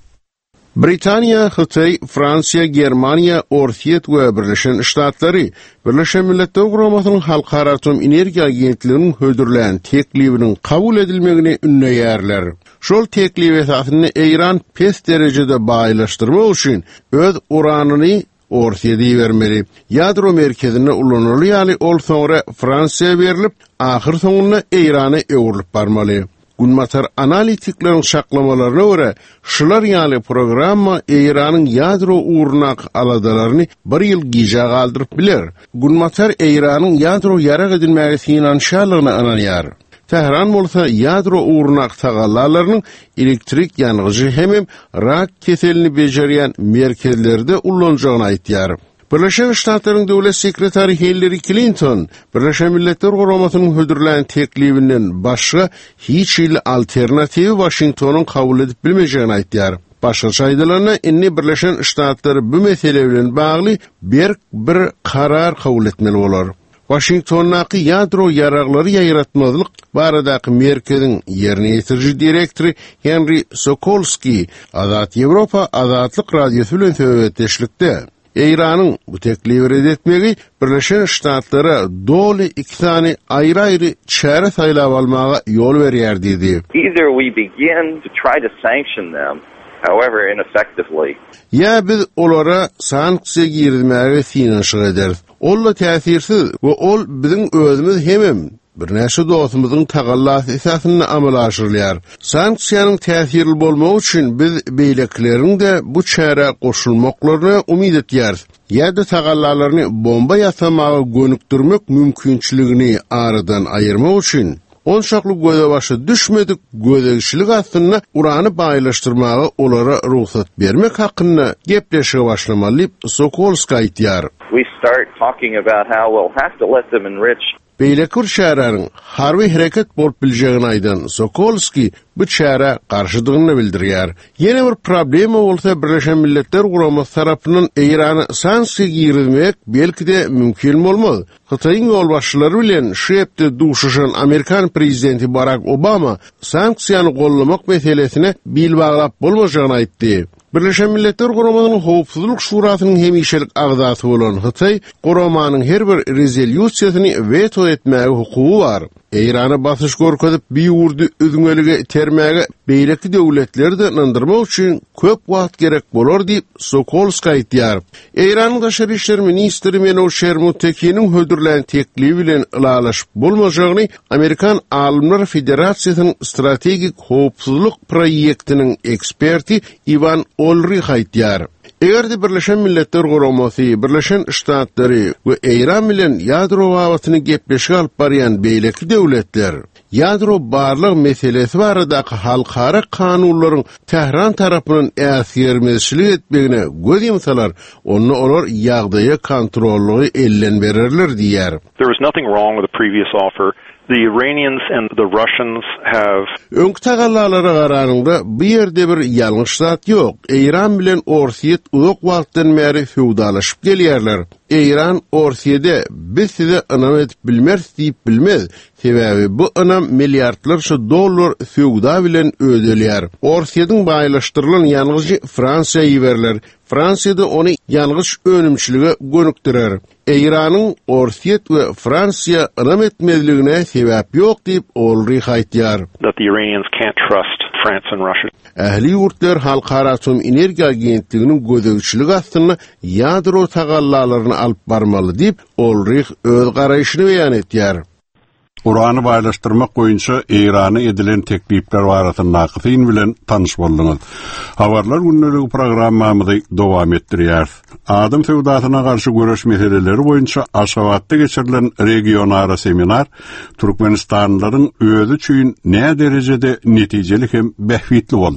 Britanya, Xitay, Fransiya, Germaniya, Ortiyet we Birleşen Ştatlary Birleşen Milletler Guramasynyň Halkara Atom Energiýa Agentliginiň hödürlän teklibiniň kabul edilmegini ünleýärler. Şol teklip esasyny Eýran pes derejede baýlaşdyrmak üçin öz uranyny Ortiýa bermeli. Ýadro merkezine ulanmaly, ýaly ol soňra Fransiýa berilip, ahyr soňunda Eýrana öwrülip barmaly. Gunmatar analitiklerin şaklamalaryna göre şular ýaly programma Eýranyň ýadro urnak aladalaryny bir ýyl gija galdyryp biler. Gunmatar Eýranyň ýadro ýarag edilmäge finansiýallygyny analýar. Tehran bolsa ýadro urnak tagallalarynyň elektrik ýangyjy hem rak keselini bejerýän merkezlerde ullanjagyny aýtýar. Birleşen Ştatlaryň döwlet sekretary Hillary Clinton Birleşen Milletler Guramasynyň hödürlän teklibinden başga hiç ýyl alternatiw Washingtonyň kabul edip bilmejegini aýtýar. Başga şaýdalaryna inni Birleşen Ştatlary bu mesele bilen bagly bir karar kabul etmeli bolar. Washington'daki ýadro ýaraglary ýaýratmalyk baradaky merkeziň ýerine ýetirji direktory Henry Sokolski Azat Ýewropa Azatlyk radiosu bilen söhbetleşlikde Eýranyň bu teklibi red etmegi Birleşen Ştatlary doly iki tane aýry-aýry çäre saýlap almaga ýol berýär dedi. Either we begin to try to sanction them, however ineffectively. Ya biz olara sanksiýa girmäge finansiýa ederiz. Olla täsirsiz we ol biziň özümiz hemem bir näçe dostumyzyň tagallasy esasyny amala aşyrýar. Sanksiýanyň täsirli bolmagy üçin biz beýlekleriň de bu çäre goşulmaklaryny umyt etýär. Ýa-da tagallalaryny bomba ýasamagy gönükdirmek mümkinçiligini aradan aýyrmak üçin onşakly göze başa düşmedik gözegçilik aslında urany baýlaşdyrmagy olara ruhsat bermek hakyny gepleşige başlamaly Sokolski aýtýar. We start talking about how we'll have to let them enrich. Beýlekur şäheriniň harby hereket bolup biljegini aýdan Sokolski bu çäre garşydygyny bildirýär. Ýene bir problema bolsa Birleşen Milletler Guramasy tarapyndan Eýrany sanksiýa girmek belki-de mümkin bolmaz. Xitaýyň ýolbaşçylary bilen şeýpde duşuşan Amerikan prezidenti Barack Obama sanksiýany gollamak meselesine bil baglap bolmajagyny aýtdy. Birleşen Milletler Guramasynyň Howpsuzlyk Şurasynyň hemişelik agzasy bolan Xitay, Guramanyň her bir rezolýusiýasyny veto etmäge hukugy bar. Eýrany basyş görkezip bir ýurdy özüňelige termäge beýleki döwletleri de ynandyrmak üçin köp wagt gerek bolar diýip Sokolski aýtýar. Eýranyň daşary işler ministri Menov Şermuttekiniň hödürlän teklibi bilen ylalaşyp bolmajagyny Amerikan Alymlar Federasiýasynyň strategik howpsuzlyk proýektiniň eksperti Ivan Olrich aýtýar. Eger de Birleşen Milletler Guramasy, Birleşen Ştatlary we Eýran bilen ýadro wawatyny gepleşik alyp barýan beýleki döwletler ýadro barlyk meselesi baradaky halkara kanunlaryň Tehran tarapyndan äsirmezçilik etmegine göz ýumsalar, onu olar ýagdaýa kontrolly ellen bererler diýär. There was nothing wrong with the previous offer. The Iranians and the Russians have Öňtagallalara gararynda bu ýerde bir ýalňyş zat ýok. Eýran bilen Ortiýet uzak wagtdan beri feudallaşyp gelýärler. Eýran Ortiýede biz size anam edip bilmez diýip bilmez. Sebäbi bu anam milliardlarça dollar feudal bilen ödelýär. Ortiýedyň baýlaşdyrylan ýalňyjy Fransiýa ýiberler. Fransiýada ony ýalňyş önümçiligi gönükdirer. Eýranyň Ortiýet we Fransiýa anam etmezligine sebäp ýok diýip Olrich aýtýar. That the Iranians can't trust France and Russia. Ähli ýurtlar Halkara Atom Energiýa Agentliginiň gözegçiligi aslında ýadro tagallalaryny alyp barmaly diýip Olrich öz garaýşyny beýan etýär. Urany baýlaşdyrmak boýunça Eýrana edilen teklipler barasynda nakysyn bilen tanyş boldyňyz. Habarlar günneligi programmamyzy dowam etdirýär. Adam fewdasyna garşy göreş meseleleri boýunça Aşgabatda geçirilen regionara seminar Türkmenistanlylaryň özü üçin nä derejede netijeli hem behwitli boldy.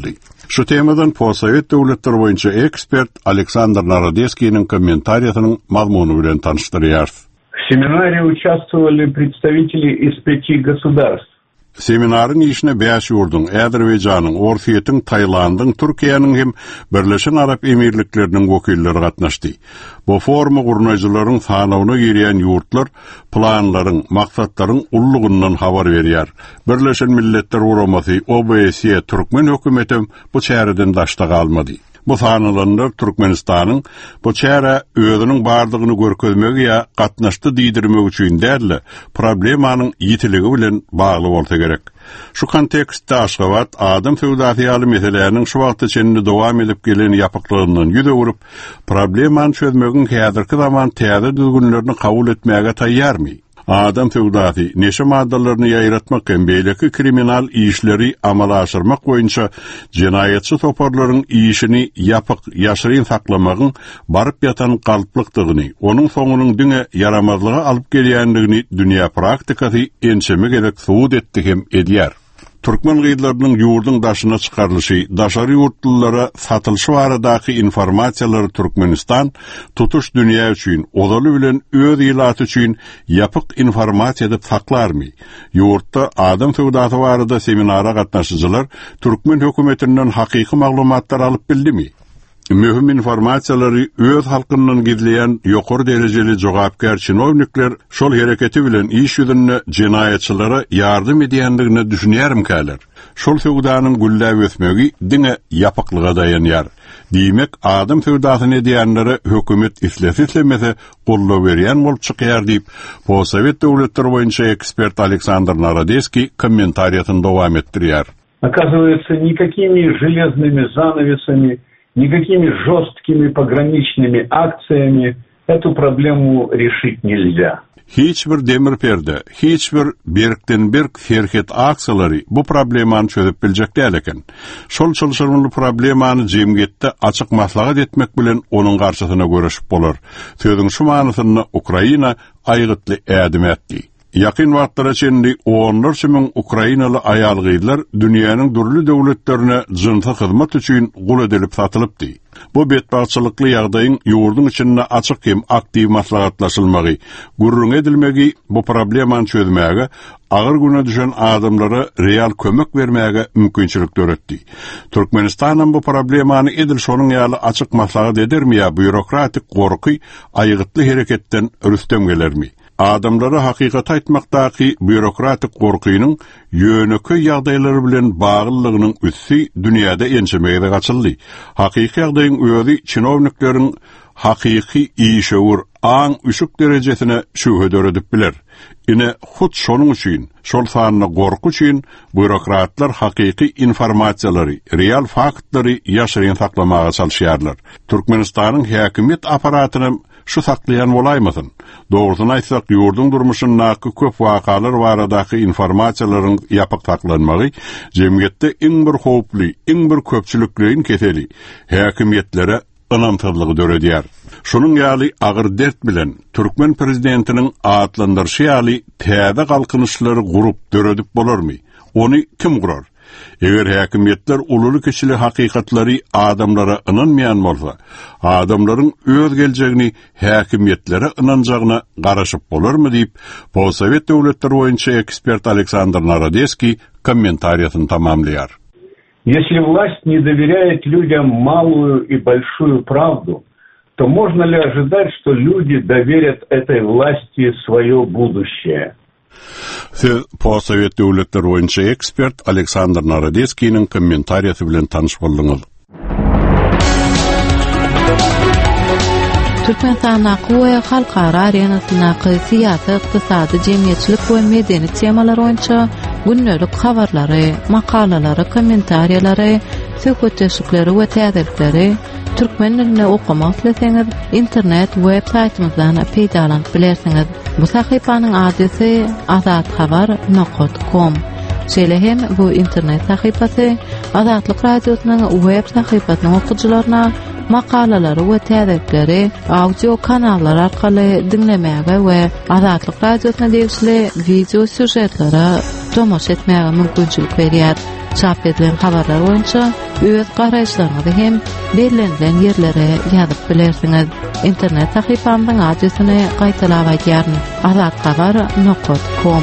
Şu temadan Possovet döwletleri boýunça ekspert Aleksandr Narodeskiň kommentariýasynyň mazmuny bilen tanışdyrýar. В семинаре участвовали представители из 5 государств. Seminarın işine 5 ýurdun, Azerbaýjanyň, Orfiýetiň, Taýlandyň, Türkiýanyň hem Birleşen Arap Emirlikleriniň wekilleri gatnaşdy. Bu forma gurnaýjylaryň sanawyna girýän ýurtlar planlaryň, maksatlaryň ullugyndan habar berýär. Birleşen Milletler Guramasy, OBSE, Türkmen hökümeti bu çäreden daşda galmady. Bu sanalanlar Türkmenistanyň bu çäre özüniň bardygyny görkezmegi ýa gatnaşdy diýdirmek üçin däl, problemanyň ýitiligi bilen bagly bolsa gerek. Şu kontekstde Aşgabat adam feodaliyali meseleläriniň şu wagt içinde dowam edip gelen ýapyklygyndan ýüze urup, problemany çözmegiň häzirki zaman täze düzgünlerini kabul etmäge taýýarmy? Adam feodali neşe maddalaryny ýaýratmak hem beýleki kriminal işleri amala aşyrmak boýunça jinayetçi toparlaryň işini ýapyk ýaşyryn saklamagyň baryp ýatan galyplykdygyny, onuň soňunyň diňe yaramazlyga alyp gelýändigini dünýä praktikasy ençeme gerek suwut etdi hem edýär. Türkmen gydlarynyň ýurdun daşyna çykarlyşy, daşary ýurtlylara satylşy baradaky informasiýalary Türkmenistan tutuş dünýä üçin, odaly bilen öz ýylaty üçin ýapyk informasiýa edip saklarmy? Ýurtda adam feodaty barada seminara gatnaşyjylar Türkmen hökümetinden hakyky maglumatlar alyp bildimi? Mühim informasiýalary öz halkynyň gizleýän ýokary derejeli jogapkar çynownikler şol hereketi bilen iş ýüzünde jinayetçilere ýardym edýändigini düşünýärmikäler. Şol feodanyň güllläp ösmegi diňe ýapyklyga dayanýar. Diýmek, adam feodatyny edýänlere hökümet islemese gollap berýän bolup çykýar diýip, Possovet döwletleri boýunça ekspert Aleksandr Narodeskiň kommentariýasyny dowam etdirýär. Оказывается, никакими железными занавесами, никакими жесткими пограничными акциями эту проблему решить нельзя. Hiçbir demir perde, hiçbir berkden-berk serket aksiýalary bu problemany çözüp biljek däl eken. Şol çylşyrmaly problemany jemgyýetde açyk maslahat etmek bilen onuň garşysyna görüşip bolar. Sözüň şu manysyny Ukraina aýgytly ädim etdi. Yakın wagtlara çendi onlarca min Ukrainalı ayalgylar dünýäniň durly döwletlerine jynty hyzmat üçin gul edilip satylypdy. Bu betbarçylykly ýagdaýyň ýurdun içinde açyk hem aktiw maslahatlaşylmagy, gurrun edilmegi bu problemany çözmäge, agyr güne düşen adamlara real kömek bermäge mümkinçilik töretdi. Türkmenistanyň bu problemany edil şonuň ýaly açyk maslahat edermi ýa bürokratik gorky aýgytly hereketden rüstem gelermi? Adamlara hakykat aýtmakdaky bürokratik gorkynyň ýönöke ýagdaýlary bilen baglylygynyň üssü dünýäde ençemege gaçyldy. Hakyky ýagdaýyň özi çynownikleriň hakyky işewur aň üşük derejesine şühedör edip biler. Ine hut şonuň üçin, şol sanyna gorku üçin bürokratlar hakyky informasiýalary, real faktlary ýaşyryn saklamaga çalyşýarlar. Türkmenistanyň häkimet aparatyny şu saklayan bolaýmasyn. Dogrusyny aýtsak, ýurdun durmuşyndaky köp wakalar baradaky informasiýalaryň ýapyk saklanmagy jemgyýetde iň bir howply, iň bir köpçülikliň keseli häkimetlere ynamsızlygy döredýär. Şunun ýaly agyr dert bilen Türkmen prezidentiniň atlandyrşy ýaly täze galkynyşlary gurup döredip bolarmy? Ony kim gurar? Eger häkimetler ululu kişili hakykatlary adamlara ynanmaýan bolsa, adamlaryň öz geljegini häkimetlere ynanjagyna garaşyp bolarmy diýip, Possovet döwletleri boýunça ekspert Aleksandr Narodeskiň kommentariýasyny tamamlaýar. Если власть не доверяет людям малую и большую правду, то можно ли ожидать, что люди доверят этой власти свое будущее? Possovet döwletleri boýunça ekspert Aleksandr Narodeskiň kommentariýasy bilen tanyş boldyňyz. Türkmenistan aqwa halkara arenasyna siyasat, ykdysady, jemgyýetçilik we medeni temalar boýunça günnelik habarlary, makalalary, kommentariýalary, söhbetleşikleri we täzelikleri türkmen dilinde okumak isteseňiz internet web saytymyzdan peýdalanyp bilersiňiz. Bu sahypanyň adresy azathabar.com. Şeýle hem bu internet sahypasy Azatlyk radiosynyň web sahypasynyň okuwçylaryna makalalary we täzelikleri audio kanallar arkaly dinlemäge we Azatlyk radiosyna degişli video süjetlere tomoş etmäge mümkinçilik berýär. Çap edilen habarlar boýunça öz garaşlaryňyzy hem bellenlen yerlere ýazyp bilersiňiz. Internet sahypamyň adresyny gaýtalap aýdýaryn. azatxabar.com.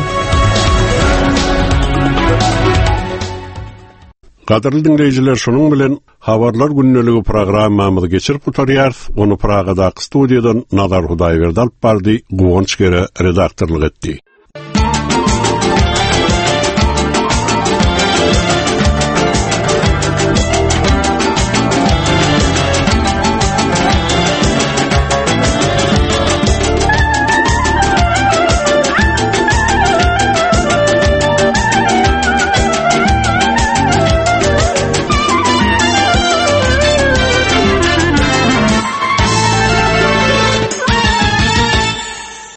Gaderli dinleyijiler, şonuň bilen Habarlar günneligi programmamyzy geçirip gutarýar. Onu Pragada studiýadan Nazar Hudaýberdi alyp bardy, Guwonç gere redaktorlyk etdi.